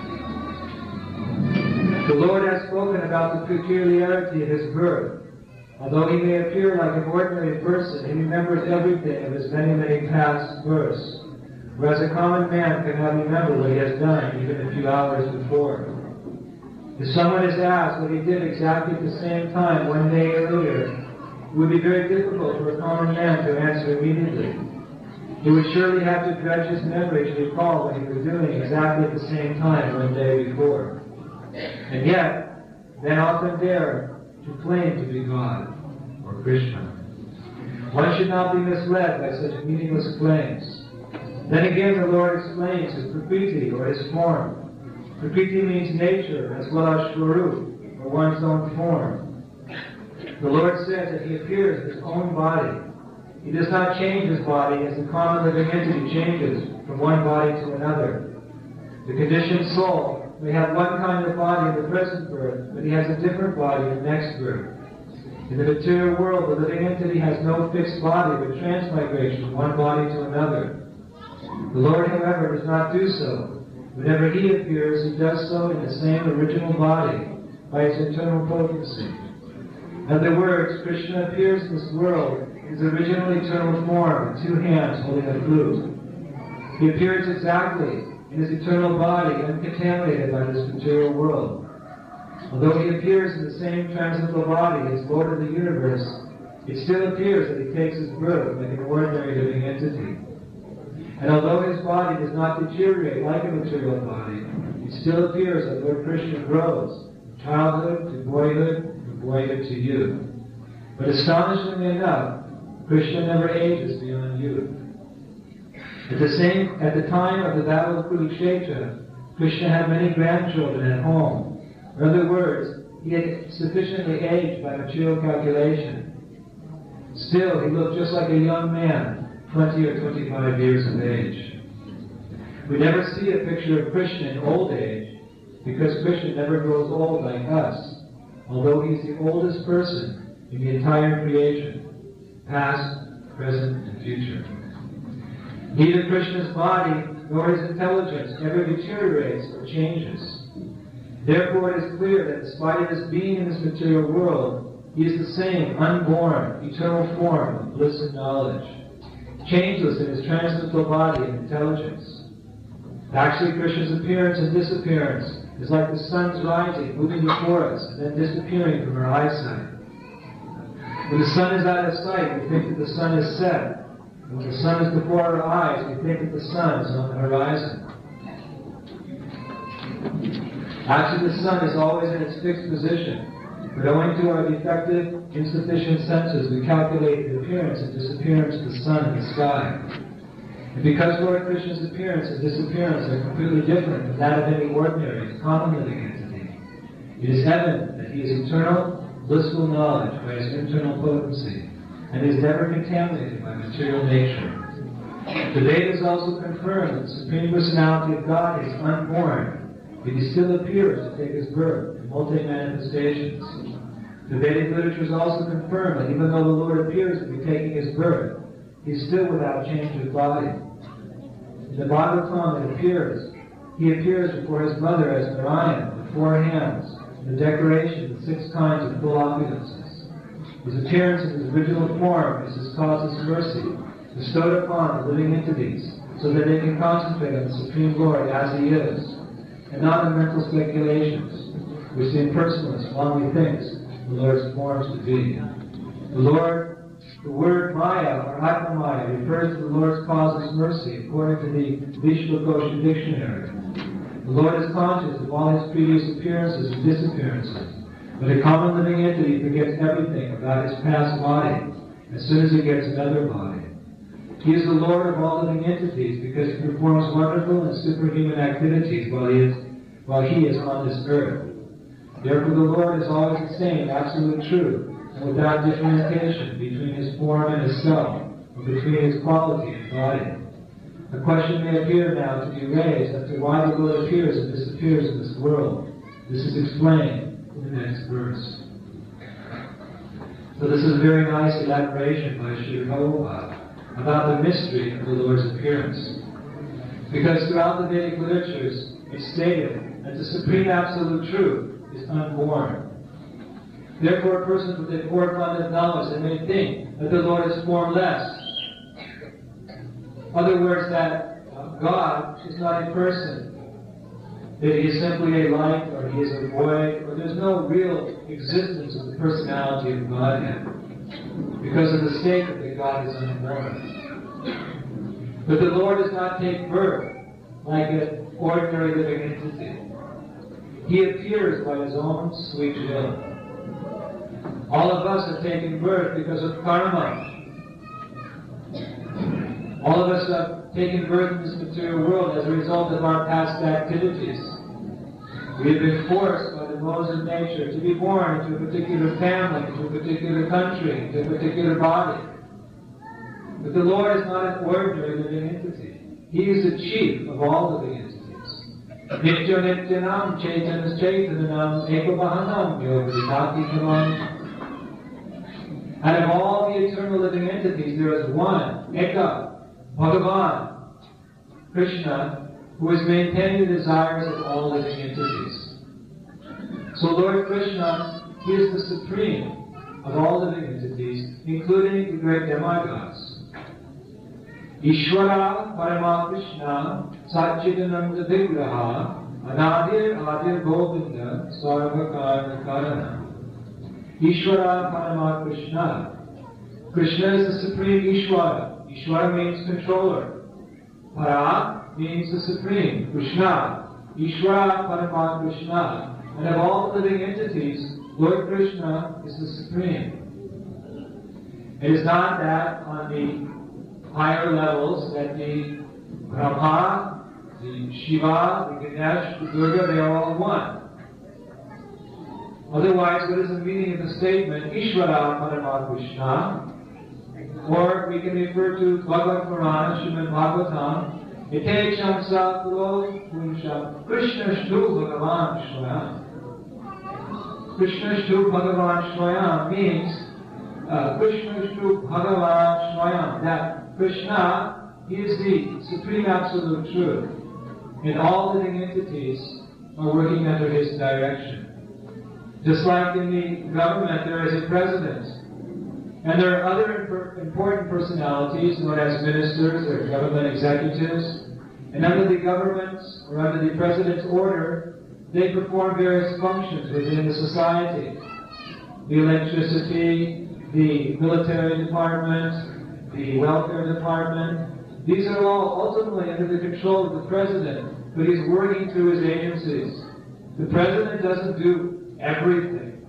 The Lord has spoken about the peculiarity of his birth. Although he may appear like an ordinary person, he remembers everything of his many, many past births, whereas a common man cannot remember what he has done even a few hours before. If someone is asked what he did exactly at the same time one day earlier, it would be very difficult for a common man to answer immediately. He would surely have to dredge his memory to recall what he was doing exactly at the same time one day before. And yet, men often dare to claim to be God or Krishna. One should not be misled by such meaningless claims. Then again, the Lord explains his prakriti or his form. Prakriti means nature as well as swarup, or one's own form. The Lord says that he appears in his own body. He does not change his body as the common living entity changes from one body to another. The conditioned soul may have one kind of body in the present birth, but he has a different body in the next birth. In the material world, the living entity has no fixed body, but transmigrates from one body to another. The Lord, however, does not do so. Whenever he appears, he does so in the same original body, by its internal potency. In other words, Krishna appears in this world in his original eternal form, with two hands holding a flute. He appears exactly in his eternal body, uncontaminated by this material world. Although he appears in the same transcendental body as Lord of the universe, it still appears that he takes his birth like an ordinary living entity. And although his body does not deteriorate like a material body, it still appears that Lord Krishna grows from childhood to boyhood, from boyhood to youth. But astonishingly enough, Krishna never ages beyond youth. At the time of the battle of Kurukshetra, Krishna had many grandchildren at home. In other words, he had sufficiently aged by material calculation. Still, he looked just like a young man, 20 or 25 years of age. We never see a picture of Krishna in old age, because Krishna never grows old like us, although he is the oldest person in the entire creation, past, present, and future. Neither Krishna's body nor his intelligence ever deteriorates or changes. Therefore, it is clear that despite of his being in this material world, he is the same unborn, eternal form of bliss and knowledge, changeless in his transcendental body and intelligence. Actually, Krishna's appearance and disappearance is like the sun's rising, moving before us, and then disappearing from our eyesight. When the sun is out of sight, we think that the sun is set. And when the sun is before our eyes, we think that the sun is on the horizon. Actually, the sun is always in its fixed position, but owing to our defective, insufficient senses, we calculate the appearance and disappearance of the sun in the sky. And because Lord Krishna's appearance and disappearance are completely different from that of any ordinary, common living entity, it is evident that he is eternal, blissful knowledge by his internal potency, and is never contaminated by material nature. The Vedas also confirm that the Supreme Personality of God is unborn, but he still appears to take his birth in multi-manifestations. The Vedic literatures also confirm that even though the Lord appears to be taking his birth, he is still without change of body. In the Bhagavatam he appears before his mother as Narayan with 4 hands, and the decoration with 6 kinds of full opulences. His appearance in his original form is his causeless mercy, bestowed upon the living entities, so that they can concentrate on the Supreme Lord as he is, and not on mental speculations, which the impersonalist wrongly thinks the Lord's forms to be. The word Maya or Atma-Maya refers to the Lord's causeless mercy according to the Vishwakosha dictionary. The Lord is conscious of all his previous appearances and disappearances, but a common living entity forgets everything about his past body as soon as he gets another body. He is the Lord of all living entities because he performs wonderful and superhuman activities while he is on this earth. Therefore the Lord is always the same, absolute truth, and without differentiation between his form and his self, or between his quality and body. A question may appear now to be raised as to why the Lord appears and disappears in this world. This is explained in the next verse. So this is a very nice elaboration by Srila Prabhupada about the mystery of the Lord's appearance. Because throughout the Vedic literatures, it's stated that the supreme absolute truth is unborn. Therefore, a person with a poor fund of knowledge, they may think that the Lord is formless. In other words, that God is not a person, that He is simply a light, or He is a void, or there's no real existence of the personality of Godhead, because of the statement that God is unborn. But the Lord does not take birth like an ordinary living entity. He appears by His own sweet will. All of us have taken birth because of karma. All of us have taken birth in this material world as a result of our past activities. We have been forced by the laws of nature to be born into a particular family, into a particular country, into a particular body. But the Lord is not an ordinary living entity. He is the chief of all living entities. Nitya Nityanam Chaitanas Chaitananam Ekavahanam Yogaditakikamam. Out of all the eternal living entities, there is one, Eka, Bhagavan, Krishna, who is maintaining the desires of all living entities. So Lord Krishna, He is the supreme of all living entities, including the great demigods. Ishvara Parama Krishna Satchidananda Vigraha Anadir Adir Govinda Sarvakarma Karana. Ishvara Parama Krishna. Krishna is the supreme Ishvara. Ishvara means controller. Para means the supreme. Krishna. Ishvara Parama Krishna. And of all the living entities, Lord Krishna is the supreme. It is not that on the higher levels that the Brahma, the Shiva, the Ganesh, the Durga, they are all one. Otherwise, what is the meaning of the statement, Ishvara Parama Krishna? Or we can refer to Bhagavad Purana, Srimad Bhagavatam, Ete Chamsa Kulo Punsha, Krishna Shtu Bhagavan Shwayam. Krishna Shtu Bhagavan Shwayam means, Krishna Shtu Bhagavan Shwayam, that Krishna, He is the supreme absolute truth. And all living entities are working under His direction. Just like in the government, there is a president. And there are other important personalities known as ministers or government executives. And under the government's or under the president's order, they perform various functions within the society. The electricity, the military department, the welfare department. These are all ultimately under the control of the president, but he's working through his agencies. The president doesn't do everything.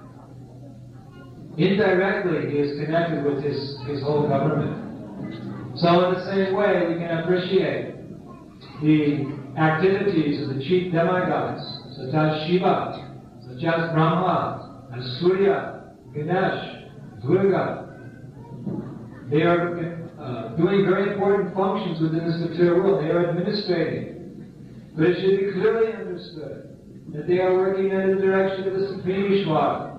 Indirectly, he is connected with his whole government. So in the same way, we can appreciate the activities of the chief demigods, such as Shiva, such as Brahma, as Surya, Ganesh, Durga. They are doing very important functions within this material world. They are administrating. But it should be clearly understood that they are working in the direction of the Supreme Ishvara.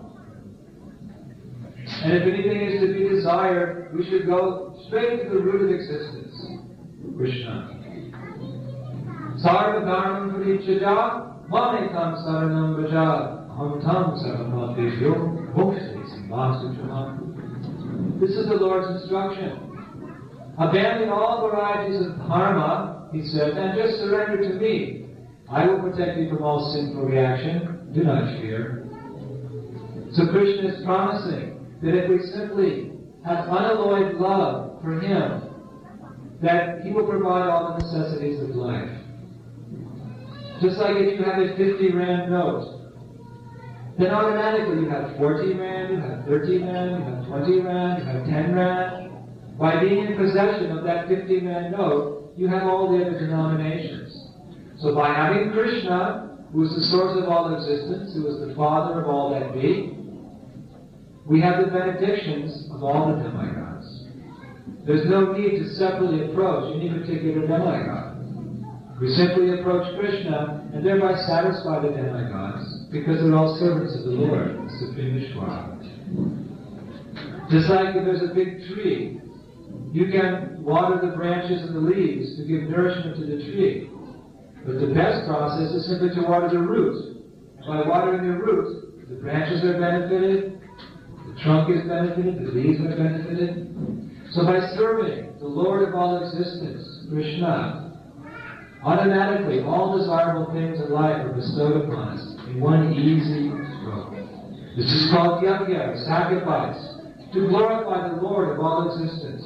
And if anything is to be desired, we should go straight to the root of existence, Krishna. Sarva dharmam parichaja, mamekam saranam vraja, aham tam sarvamatevyo, bhokshate simvasucham. This is the Lord's instruction. Abandon all varieties of dharma, He said, and just surrender to me. I will protect you from all sinful reaction. Do not fear. So Krishna is promising that if we simply have unalloyed love for Him, that He will provide all the necessities of life. Just like if you have a 50 Rand note, then automatically you have 40 Rand, you have 30 Rand, you have 20 Rand, you have 10 Rand. By being in possession of that 50 Rand note, you have all the other denominations. So by having Krishna, who is the source of all existence, who is the Father of all that be, we have the benedictions of all the demigods. There's no need to separately approach any particular demigod. We simply approach Krishna and thereby satisfy the demigods because they're all servants of the Lord, the Supreme Ishvara. Just like if there's a big tree, you can water the branches and the leaves to give nourishment to the tree. But the best process is simply to water the roots. And by watering the roots, the branches are benefited, the trunk is benefited, the leaves are benefited. So by serving the Lord of all existence, Krishna, automatically all desirable things in life are bestowed upon us in one easy stroke. This is called yajna, sacrifice, to glorify the Lord of all existence.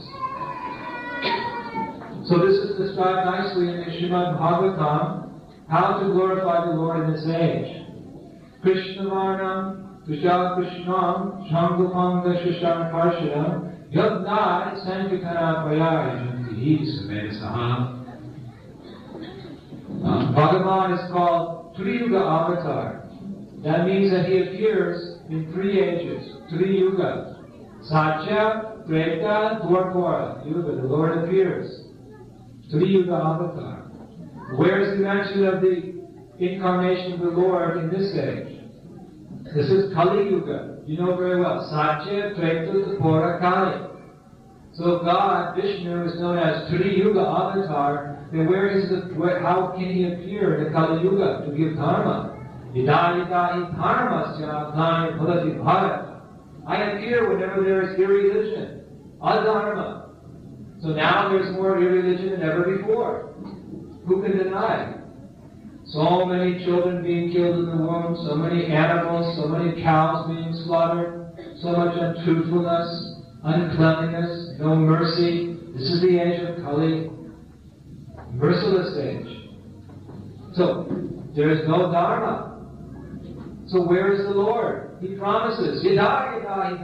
So this is described nicely in the Srimad Bhagavatam, how to glorify the Lord in this age. Krishna Varnam, Krishna Krishnam, Shangupanga Shisham Karshadam, Yadnai Sankitana Prayajanti Samesaha. Bhagavan is called Triyuga Avatar. That means that he appears in 3 ages, 3 yugas. Satya, Treta, Dwapara. Yuga, the Lord appears. 3 yuga avatar. Where is the mention of the incarnation of the Lord in this age? This is Kali Yuga. You know very well. Satya, Treta, Dwapara, Kali. So God, Vishnu, is known as 3 yuga avatar. Then how can he appear in the Kali Yuga to give dharma? Yada yada dharmasya dharma bhavati bharata. I appear whenever there is irreligion, adharma. So now there's more irreligion than ever before. Who can deny? So many children being killed in the womb, so many animals, so many cows being slaughtered, so much untruthfulness, uncleanliness, no mercy. This is the age of Kali, merciless age. So there is no dharma. So where is the Lord? He promises, I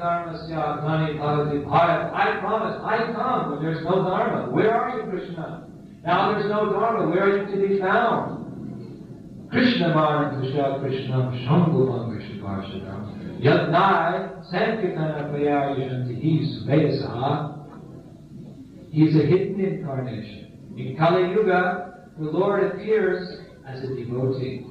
promise, I come when there's no dharma. Where are you, Krishna? Now there's no dharma. Where are you to be found? Krishna Maran Krishna Krishna Shambhuvanga Shivarshadam Yadnai Sankitana Prayajanti Suvedasaha. He is a hidden incarnation. In Kali Yuga, the Lord appears as a devotee.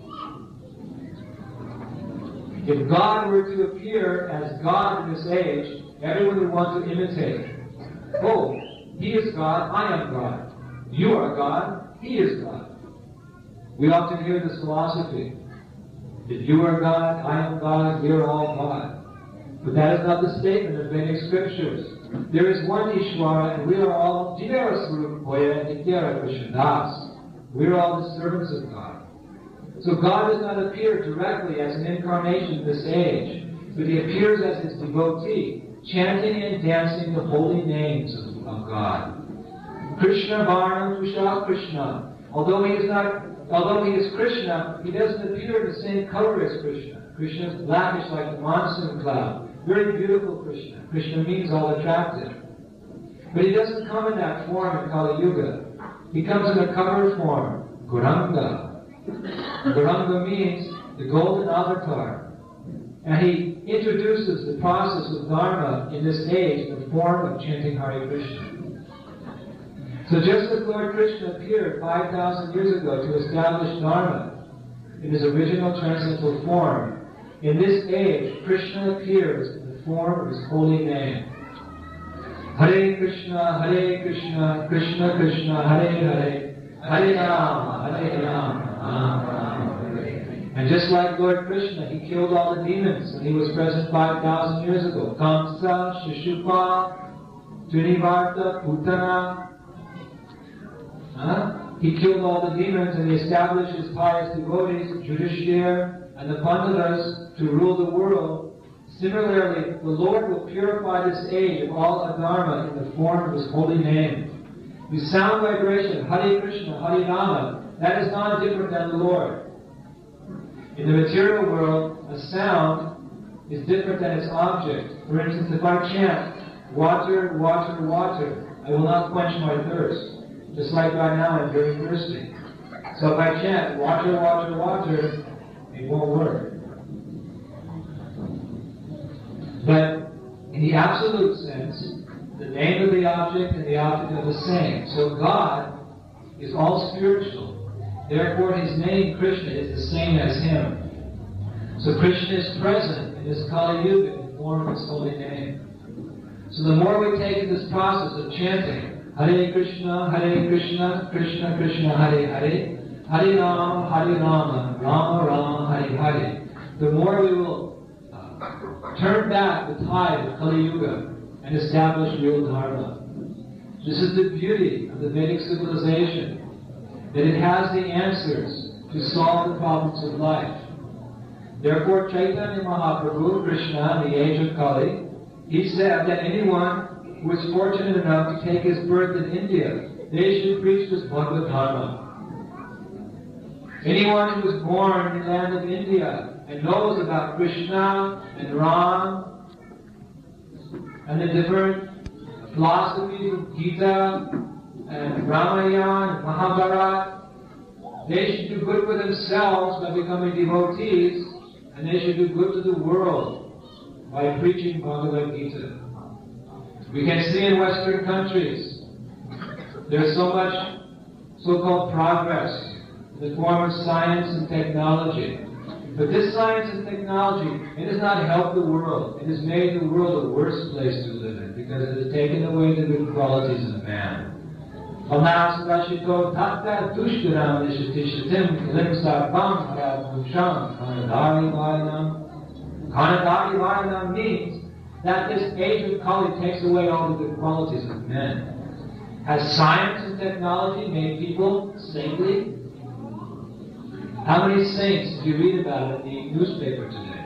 If God were to appear as God in this age, everyone would want to imitate. Oh, He is God, I am God. You are God, He is God. We often hear this philosophy. If you are God, I am God, we are all God. But that is not the statement of Vedic scriptures. There is one Ishvara, and we are all Jivarasvarupoya Nityara Krishnadas. We are all the servants of God. So God does not appear directly as an incarnation in this age, but He appears as His devotee, chanting and dancing the holy names of God. Krishna Varnam Krishna Krishna. Although he is Krishna, He doesn't appear in the same color as Krishna. Krishna is blackish like the monsoon cloud. Very beautiful Krishna. Krishna means all attractive. But He doesn't come in that form in Kali Yuga. He comes in a covered form, Gauranga. Gauranga means the golden avatar. And He introduces the process of Dharma in this age in the form of chanting Hare Krishna. So just as Lord Krishna appeared 5,000 years ago to establish Dharma in His original transcendental form, in this age, Krishna appears in the form of His holy name. Hare Krishna, Krishna Krishna, Hare Hare, Hare Rama, Hare Rama, And just like Lord Krishna, He killed all the demons when He was present 5,000 years ago. Kamsa, Shishupal, Trinivarta, Putana. He killed all the demons and He established His pious devotees, Yudhishthira, and the Pandavas to rule the world. Similarly, the Lord will purify this age of all adharma in the form of His holy name. The sound vibration, Hare Krishna, Hare Rama, that is not different than the Lord. In the material world, a sound is different than its object. For instance, if I chant, water, water, water, I will not quench my thirst. Just like right now I'm very thirsty. So if I chant, water, water, water, it won't work. But in the absolute sense, the name of the object and the object are the same. So God is all spiritual. Therefore His name, Krishna, is the same as Him. So Krishna is present in this Kali Yuga in the form of His holy name. So the more we take in this process of chanting, Hare Krishna, Krishna Krishna, Hare Hare, Hare Rama, Rama Rama, Hare Hare, the more we will turn back the tide of Kali Yuga and establish real Dharma. This is the beauty of the Vedic civilization, that it has the answers to solve the problems of life. Therefore, Chaitanya Mahaprabhu, Krishna, in the age of Kali, he said that anyone who is fortunate enough to take his birth in India, they should preach this Bhagavad Dharma. Anyone who was born in the land of India and knows about Krishna and Ram and the different philosophies of Gita and Ramayana and Mahabharata, they should do good for themselves by becoming devotees, and they should do good to the world by preaching Bhagavad Gita. We can see in Western countries there's so much so-called progress in the form of science and technology. But this science and technology, it has not helped the world. It has made the world a worse place to live in because it has taken away the good qualities of man. Kanadari Varanam means that this age of Kali takes away all the good qualities of men. Has science and technology made people saintly? How many saints do you read about in the newspaper today?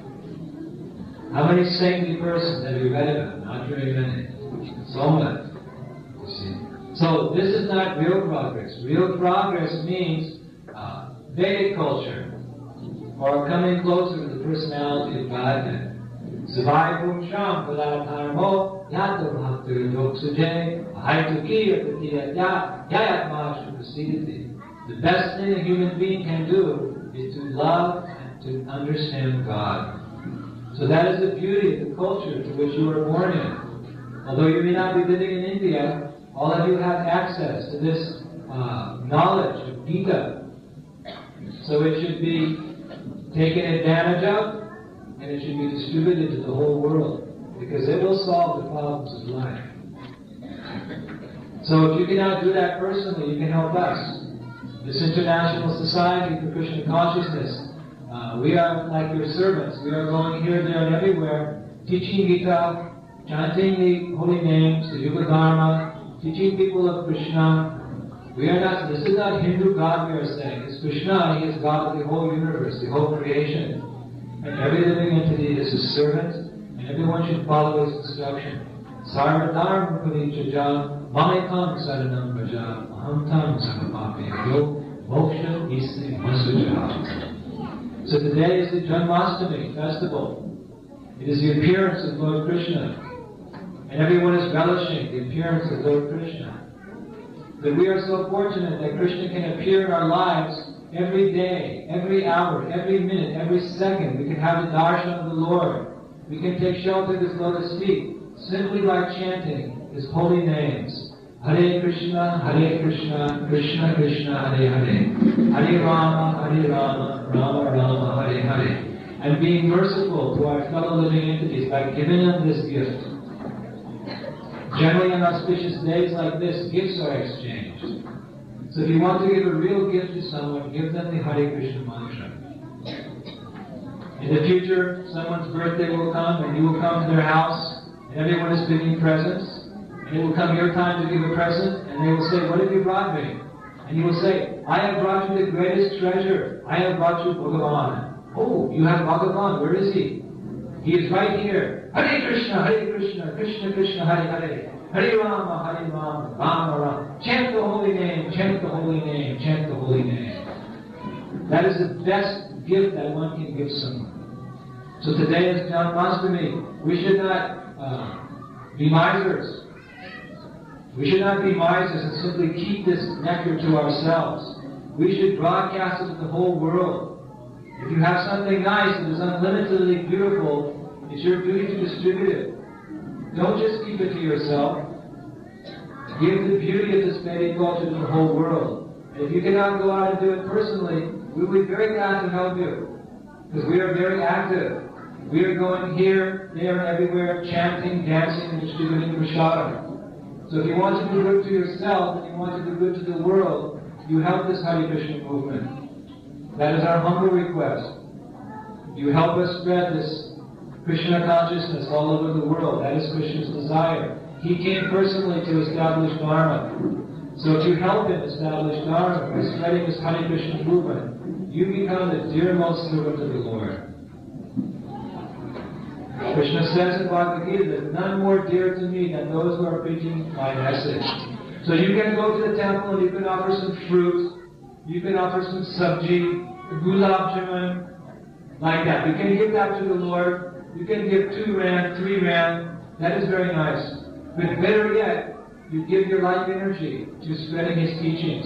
How many saintly persons have you read about? Not very many. So much. You see. So this is not real progress. Real progress means Vedic culture, or coming closer to the personality of Godhead. Savai Pumsham Padadharmo Yato Bhaktir Yoksuje Haitukiya Patiyatya Yayatmashu Prasiditi. The best thing a human being can do is to love and to understand God. So that is the beauty of the culture to which you were born in. Although you may not be living in India, all of you have access to this knowledge of Gita. So it should be taken advantage of, and it should be distributed to the whole world, because it will solve the problems of life. So if you cannot do that personally, you can help us. This International Society for Krishna Consciousness, we are like your servants. We are going here, there, and everywhere, teaching Gita, chanting the holy names, the Yuga Dharma, teaching people of Krishna. We are not, this is not Hindu God we are saying. It's Krishna, He is God of the whole universe, the whole creation. And every living entity is His servant, and everyone should follow His instruction. Sarvadharma Parichaja, Mamekam Saranam Praja, Ahamtam Samapapi, Yo, Moksha Isi Masuja. So today is the Janmashtami festival. It is the appearance of Lord Krishna. And everyone is relishing the appearance of Lord Krishna. That we are so fortunate that Krishna can appear in our lives every day, every hour, every minute, every second. We can have the darshan of the Lord. We can take shelter of His lotus feet simply by chanting His holy names. Hare Krishna, Krishna Krishna, Hare Hare. Hare Rama, Rama Rama, Hare Hare. And being merciful to our fellow living entities by giving them this gift. Generally on auspicious days like this, gifts are exchanged. So if you want to give a real gift to someone, give them the Hare Krishna mantra. In the future, someone's birthday will come and you will come to their house and everyone is bringing presents. And it will come your time to give a present and they will say, what have you brought me? And you will say, I have brought you the greatest treasure. I have brought you Bhagavan. Oh, you have Bhagavan. Where is He? He is right here. Hare Krishna, Krishna Krishna, Hare Hare. Hare Rama, Rama Rama. Chant the holy name, chant the holy name, chant the holy name. That is the best gift that one can give someone. So today is Janmashtami. We should not be misers. We should not be misers and simply keep this nectar to ourselves. We should broadcast it to the whole world. If you have something nice that is unlimitedly beautiful, it's your duty to distribute it. Don't just keep it to yourself. Give the beauty of this Vedic culture to the whole world. And if you cannot go out and do it personally, we will be very glad to help you. Because we are very active. We are going here, there, and everywhere, chanting, dancing, and distributing prasadam. So if you want to do good to yourself, and you want to do good to the world, you help this Hare Krishna movement. That is our humble request. You help us spread this Krishna consciousness all over the world. That is Krishna's desire. He came personally to establish Dharma. So if you help him establish Dharma by spreading this Hare Krishna movement, you become the dearmost servant of the Lord. Krishna says in Bhagavad Gita that none more dear to me than those who are preaching my message. So you can go to the temple and you can offer some fruit, you can offer some sabji, gulab jamun, like that. You can give that to the Lord. You can give 2 rand, 3 rand. That is very nice. But better yet, you give your life energy to spreading His teachings.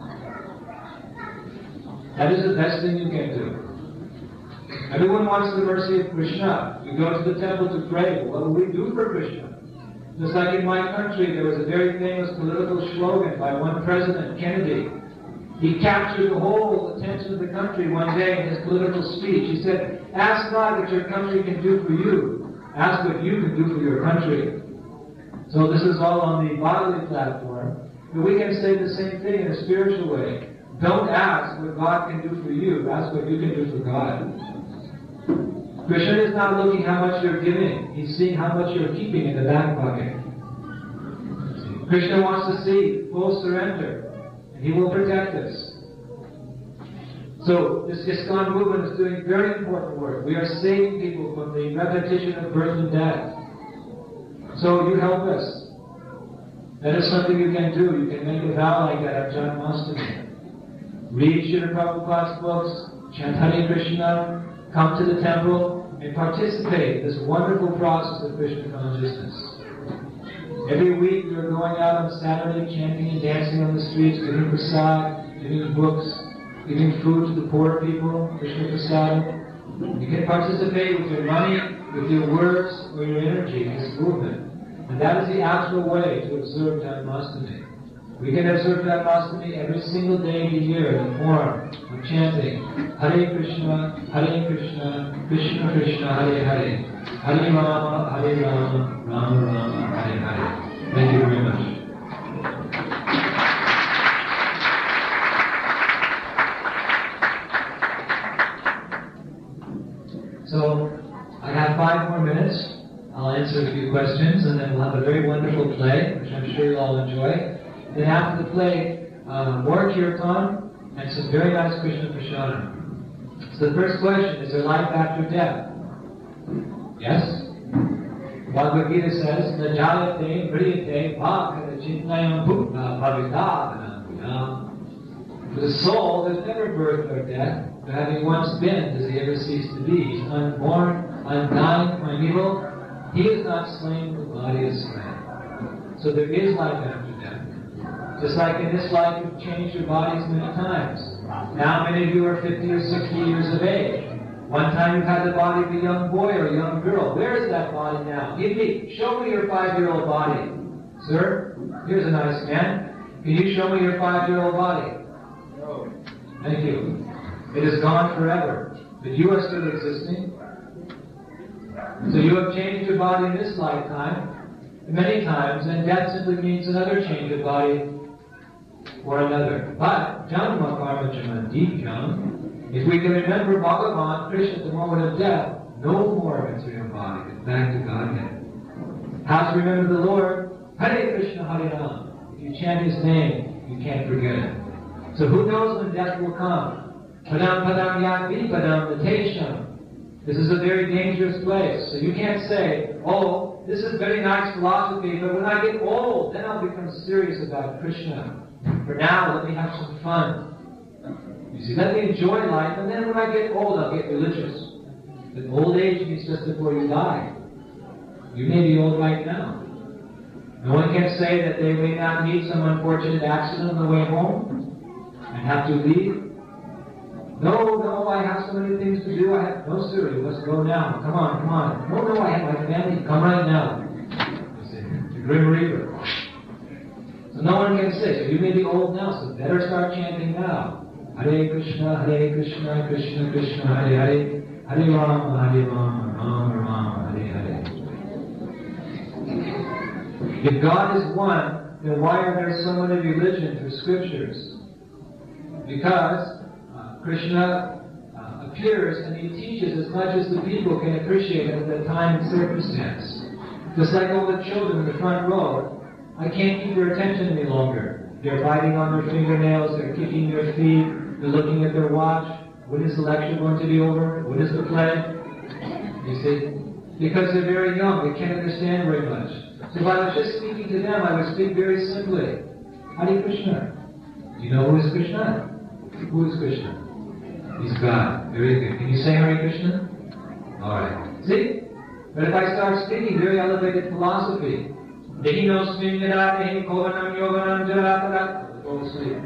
That is the best thing you can do. Everyone wants the mercy of Krishna. You go to the temple to pray. What do we do for Krishna? Just like in my country, there was a very famous political slogan by one President, Kennedy. He captured the whole attention of the country one day in his political speech. He said, ask not what your country can do for you. Ask what you can do for your country. So this is all on the bodily platform. But we can say the same thing in a spiritual way. Don't ask what God can do for you. Ask what you can do for God. Krishna is not looking how much you're giving. He's seeing how much you're keeping in the back pocket. Krishna wants to see full surrender. And He will protect us. So this ISKCON movement is doing very important work. We are saving people from the repetition of birth and death. So you help us. That is something you can do. You can make a vow like that at Janmashtami. Read Srila Prabhupada's books, chant Hare Krishna, come to the temple, and participate in this wonderful process of Krishna consciousness. Every week we are going out on Saturday, chanting and dancing on the streets, giving prasad, giving books, giving food to the poor people, Krishna prasad. You can participate with your money, with your words, or your energy in this movement. And that is the actual way to observe Janmashtami. We can observe Janmashtami every single day of the year in the form of chanting Hare Krishna, Krishna Krishna, Hare Hare, Hare Rama, Rama Rama, Hare Hare. Thank you very much. So, I have 5 more minutes. I'll answer a few questions, and then we'll have a very wonderful play, which I'm sure you'll all enjoy. Then after the play, more kirtan and some very nice Krishna prasadam. So the first question, is there life after death? Yes? Bhagavad Gita says, Na jayate priyate bhakara chintayam bhutta bhavidavanam. For the soul, there's never birth or death. But having once been, does he ever cease to be? He's unborn, undying, primeval. He is not slain, the body is slain. So there is life after death. Just like in this life, you've changed your bodies many times. Now many of you are 50 or 60 years of age. One time you had the body of a young boy or a young girl. Where is that body now? Show me your 5-year-old body. Sir, here's a nice man. Can you show me your 5-year-old body? No. Thank you. It is gone forever. But you are still existing. So you have changed your body in this lifetime many times, and death simply means another change of body or another. But, Janma Karma Jamandikyam, if we can remember Bhagavan, Krishna at the moment of death, no more material body, it's back to Godhead. How to remember the Lord? Hare Krishna Hare Ram. If you chant His name, you can't forget it. So who knows when death will come? Padam Padam Yagvi Padam Natesham. This is a very dangerous place. So you can't say, oh, this is very nice philosophy, but when I get old, then I'll become serious about Krishna. For now, let me have some fun. You see, let me enjoy life, and then when I get old, I'll get religious. But old age means just before you die. You may be old right now. No one can say that they may not meet some unfortunate accident on the way home and have to leave. No, I have so many things to do. No, sir, you must go now. Come on. No, I have my family. Come right now. You see, the Grim Reaper. So no one can say, so you may be old now, so better start chanting now. Hare Krishna, Krishna Krishna, Hare Hare, Hare Rama, Rama Rama, Hare Hare. If God is one, then why are there so many religions or scriptures? Because Krishna appears and he teaches as much as the people can appreciate at that time and circumstance. Just like all the children in the front row, I can't keep their attention any longer. They're biting on their fingernails, they're kicking their feet, they're looking at their watch. When is the lecture going to be over? When is the play? You see? Because they're very young, they can't understand very much. So if I was just speaking to them, I would speak very simply. Hare Krishna. Do you know who is Krishna? Who is Krishna? He's God. Very good. Can you say Hare Krishna? Alright. See? But if I start speaking very elevated philosophy, Dehinos Minyadehi Kovanam Yoganam Jaratara, go to sleep.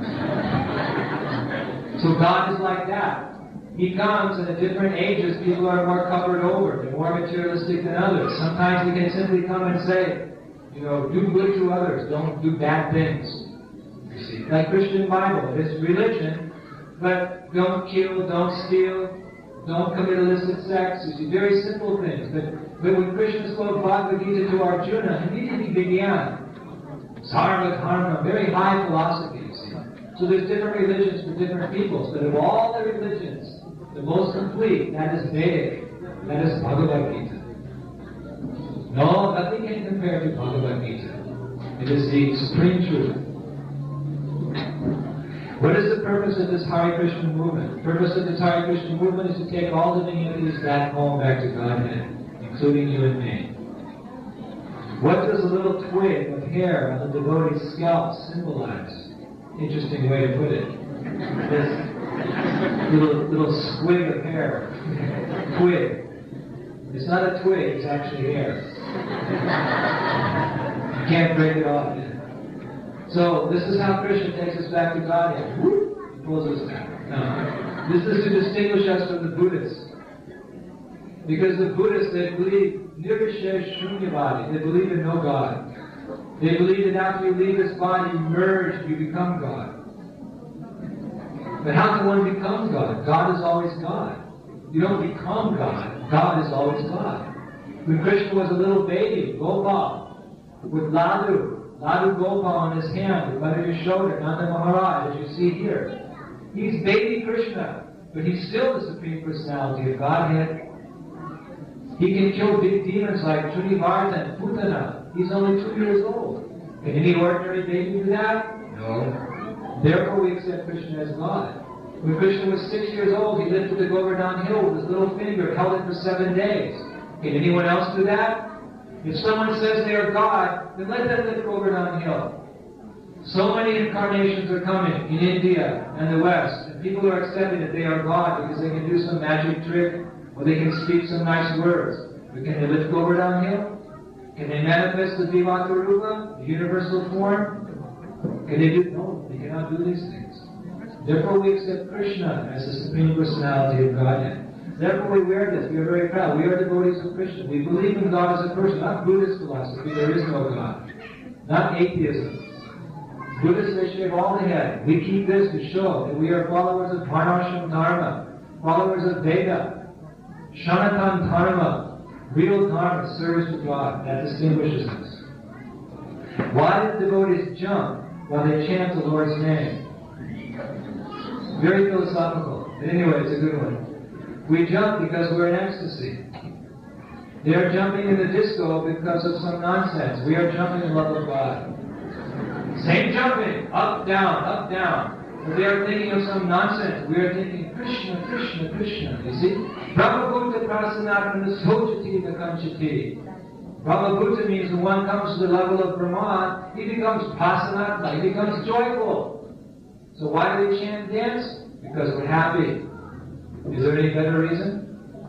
So God is like that. He comes, and at different ages, people are more covered over. They're more materialistic than others. Sometimes we can simply come and say, do good to others, don't do bad things. You see, like Christian Bible, it's religion, but don't kill, don't steal, don't commit illicit sex. You see, very simple things. But when Krishna spoke Bhagavad Gita to Arjuna, immediately began Sarva Dharma, very high philosophy, you see. So there's different religions for different peoples, but of all the religions, the most complete, that is Vedic, that is Bhagavad Gita. No, nothing can compare to Bhagavad Gita. It is the supreme truth. What is the purpose of this Hare Krishna movement? The purpose of this Hare Krishna movement is to take all living entities back home, back to Godhead, including you and me. What does a little twig of hair on the devotee's scalp symbolize? Interesting way to put it. This little squig of hair. Twig. It's not a twig, it's actually hair. You can't break it off yet. So this is how Krishna takes us back to Godhead. He pulls us back. No. This is to distinguish us from the Buddhists. Because the Buddhists, they believe Nirvishesh Shunyavadi. They believe in no God. They believe that after you leave this body, you merge, you become God. But how can one become God? God is always God. You don't become God. God is always God. When Krishna was a little baby, Gopal, with Ladu Gopal on his hand, with Mother Yashoda, Nanda Maharaj, as you see here. He's baby Krishna, but he's still the Supreme Personality of Godhead. He can kill big demons like Trunivardhan, Putana. He's only 2 years old. Can any ordinary baby do that? No. Therefore we accept Krishna as God. When Krishna was 6 years old, he lifted the Govardhan hill with his little finger, held it for 7 days. Can anyone else do that? If someone says they are God, then let them lift Govardhan hill. So many incarnations are coming in India and the West, and people are accepting that they are God because they can do some magic trick, or they can speak some nice words. But can they lift Govardhan hill? Can they manifest the Vivata Rupa, the universal form? Can they do? No, they cannot do these things. Therefore we accept Krishna as the Supreme Personality of Godhead. Therefore we wear this. We are very proud. We are devotees of Krishna. We believe in God as a person, not Buddhist philosophy. There is no God. Not atheism. Buddhists, they shave all the head. We keep this to show that we are followers of Varnashram Dharma, followers of Veda, Shanatan Dharma, real Dharma, service to God. That distinguishes us. Why do devotees jump while they chant the Lord's name? Very philosophical. But anyway, it's a good one. We jump because we're in ecstasy. They are jumping in the disco because of some nonsense. We are jumping in love of God. Same jumping, up, down. But they are thinking of some nonsense. We are thinking, Krishna, Krishna, Krishna. You see? Brahmabhuta prasanatana sojati nakanchati. Brahmabhuta means when one comes to the level of Brahman, he becomes prasanatana, he becomes joyful. So why do they chant and dance? Because we're happy. Is there any better reason?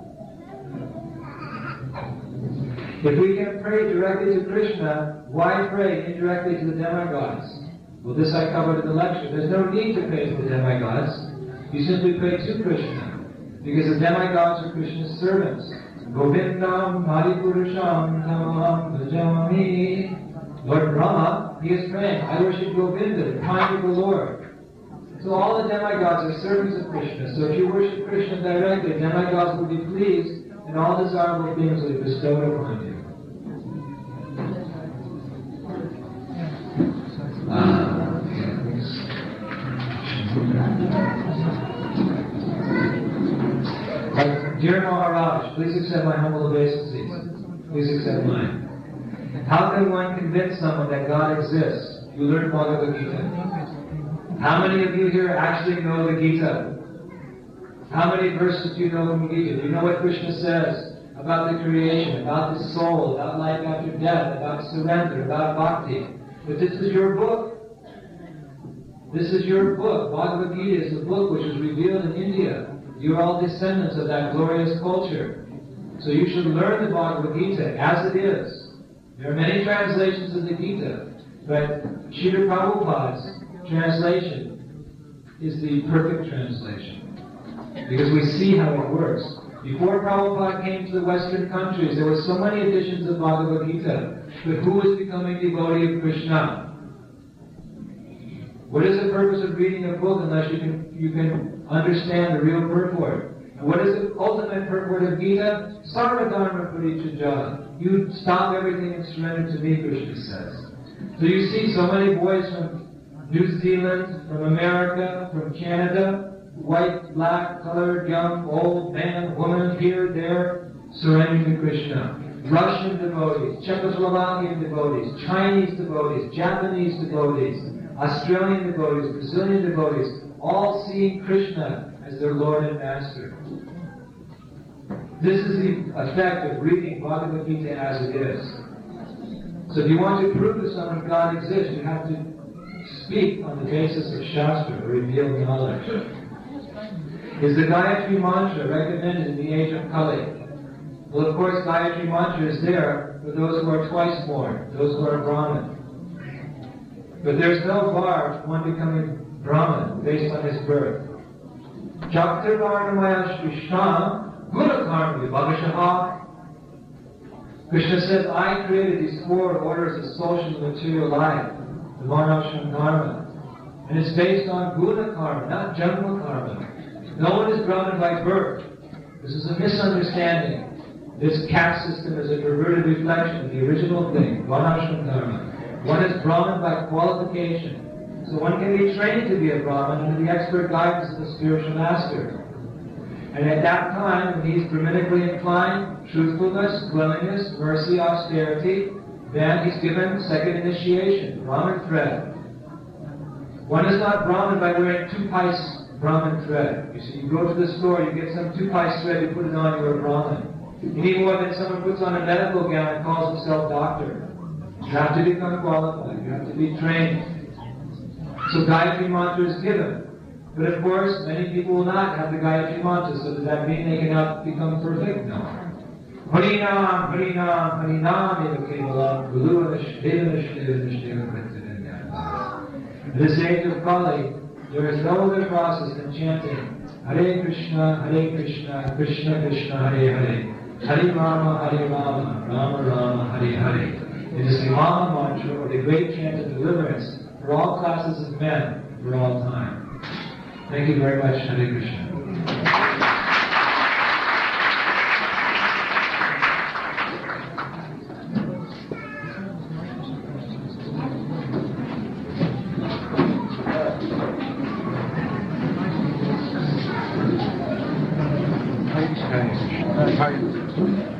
If we can pray directly to Krishna, why pray indirectly to the demigods? Well, this I covered in the lecture. There's no need to pray to the demigods. You simply pray to Krishna. Because the demigods are Krishna's servants. Govindam Haripurusham Tamam Bhajami. Lord Brahma, he is praying, I worship Govinda, the kind of the Lord. So all the demigods are servants of Krishna. So if you worship Krishna directly, demigods will be pleased and all desirable things will be bestowed upon you. Dear Maharaj, please accept my humble obeisances. Please accept mine. How can one convince someone that God exists? You learn Bhagavad Gita. How many of you here actually know the Gita? How many verses do you know from the Gita? Do you know what Krishna says about the creation, about the soul, about life after death, about surrender, about bhakti? But this is your book. This is your book. Bhagavad Gita is the book which was revealed in India. You are all descendants of that glorious culture. So you should learn the Bhagavad Gita as it is. There are many translations of the Gita, but Srila Prabhupada's translation is the perfect translation. Because we see how it works. Before Prabhupada came to the Western countries, there were so many editions of Bhagavad Gita, but who was becoming devotee of Krishna? What is the purpose of reading a book unless you can understand the real purport? And what is the ultimate purport of Gita? Sarva dharma parityajya. You stop everything and surrender to me, Krishna says. So you see so many boys from New Zealand, from America, from Canada, white, black, colored, young, old, man, woman, here, there, surrendering to Krishna. Russian devotees, Czechoslovakian devotees, Chinese devotees, Japanese devotees, Australian devotees, Brazilian devotees, all seeing Krishna as their Lord and Master. This is the effect of reading Bhagavad Gita as it is. So if you want to prove to someone God exists, you have to speak on the basis of Shastra, or revealed knowledge. Is the Gayatri Mantra recommended in the age of Kali? Well, of course, Gayatri Mantra is there for those who are twice born, those who are Brahmin. But there's no bar for one becoming Brahmin based on his birth. Jaktirvarnamaya Shrishtam Gunakarmi Bhagashaha. Krishna says, I created these four orders of social and material life, the Varnashram Karma. And it's based on Guna Karma, not Janma Karma. No one is Brahmin by birth. This is a misunderstanding. This caste system is a perverted reflection of the original thing, Varnashram Karma. One is Brahmin by qualification. So one can be trained to be a Brahmin under the expert guidance of the spiritual master. And at that time, when he's Brahminically inclined, truthfulness, cleanliness, mercy, austerity, then he's given second initiation, Brahmin thread. One is not Brahmin by wearing two-piece Brahmin thread. You see, you go to the store, you get some two-piece thread, you put it on, you're a Brahmin. You need more than someone puts on a medical gown and calls himself doctor. You have to become qualified. You have to be trained. So Gayatri Mantra is given. But of course, many people will not have the Gayatri Mantra. So does that mean they cannot become perfect? No. Harinam, Harinam, Harinam, Eva Kevalam, Gulu In this age of Kali, there is no other process than chanting Hare Krishna, Krishna Krishna, Hare Hare. Hare Rama, Rama Rama, Hare Hare. It is the Maha Mantra, or the great chant of deliverance, for all classes of men, for all time. Thank you very much. Hare Krishna. Hare Krishna.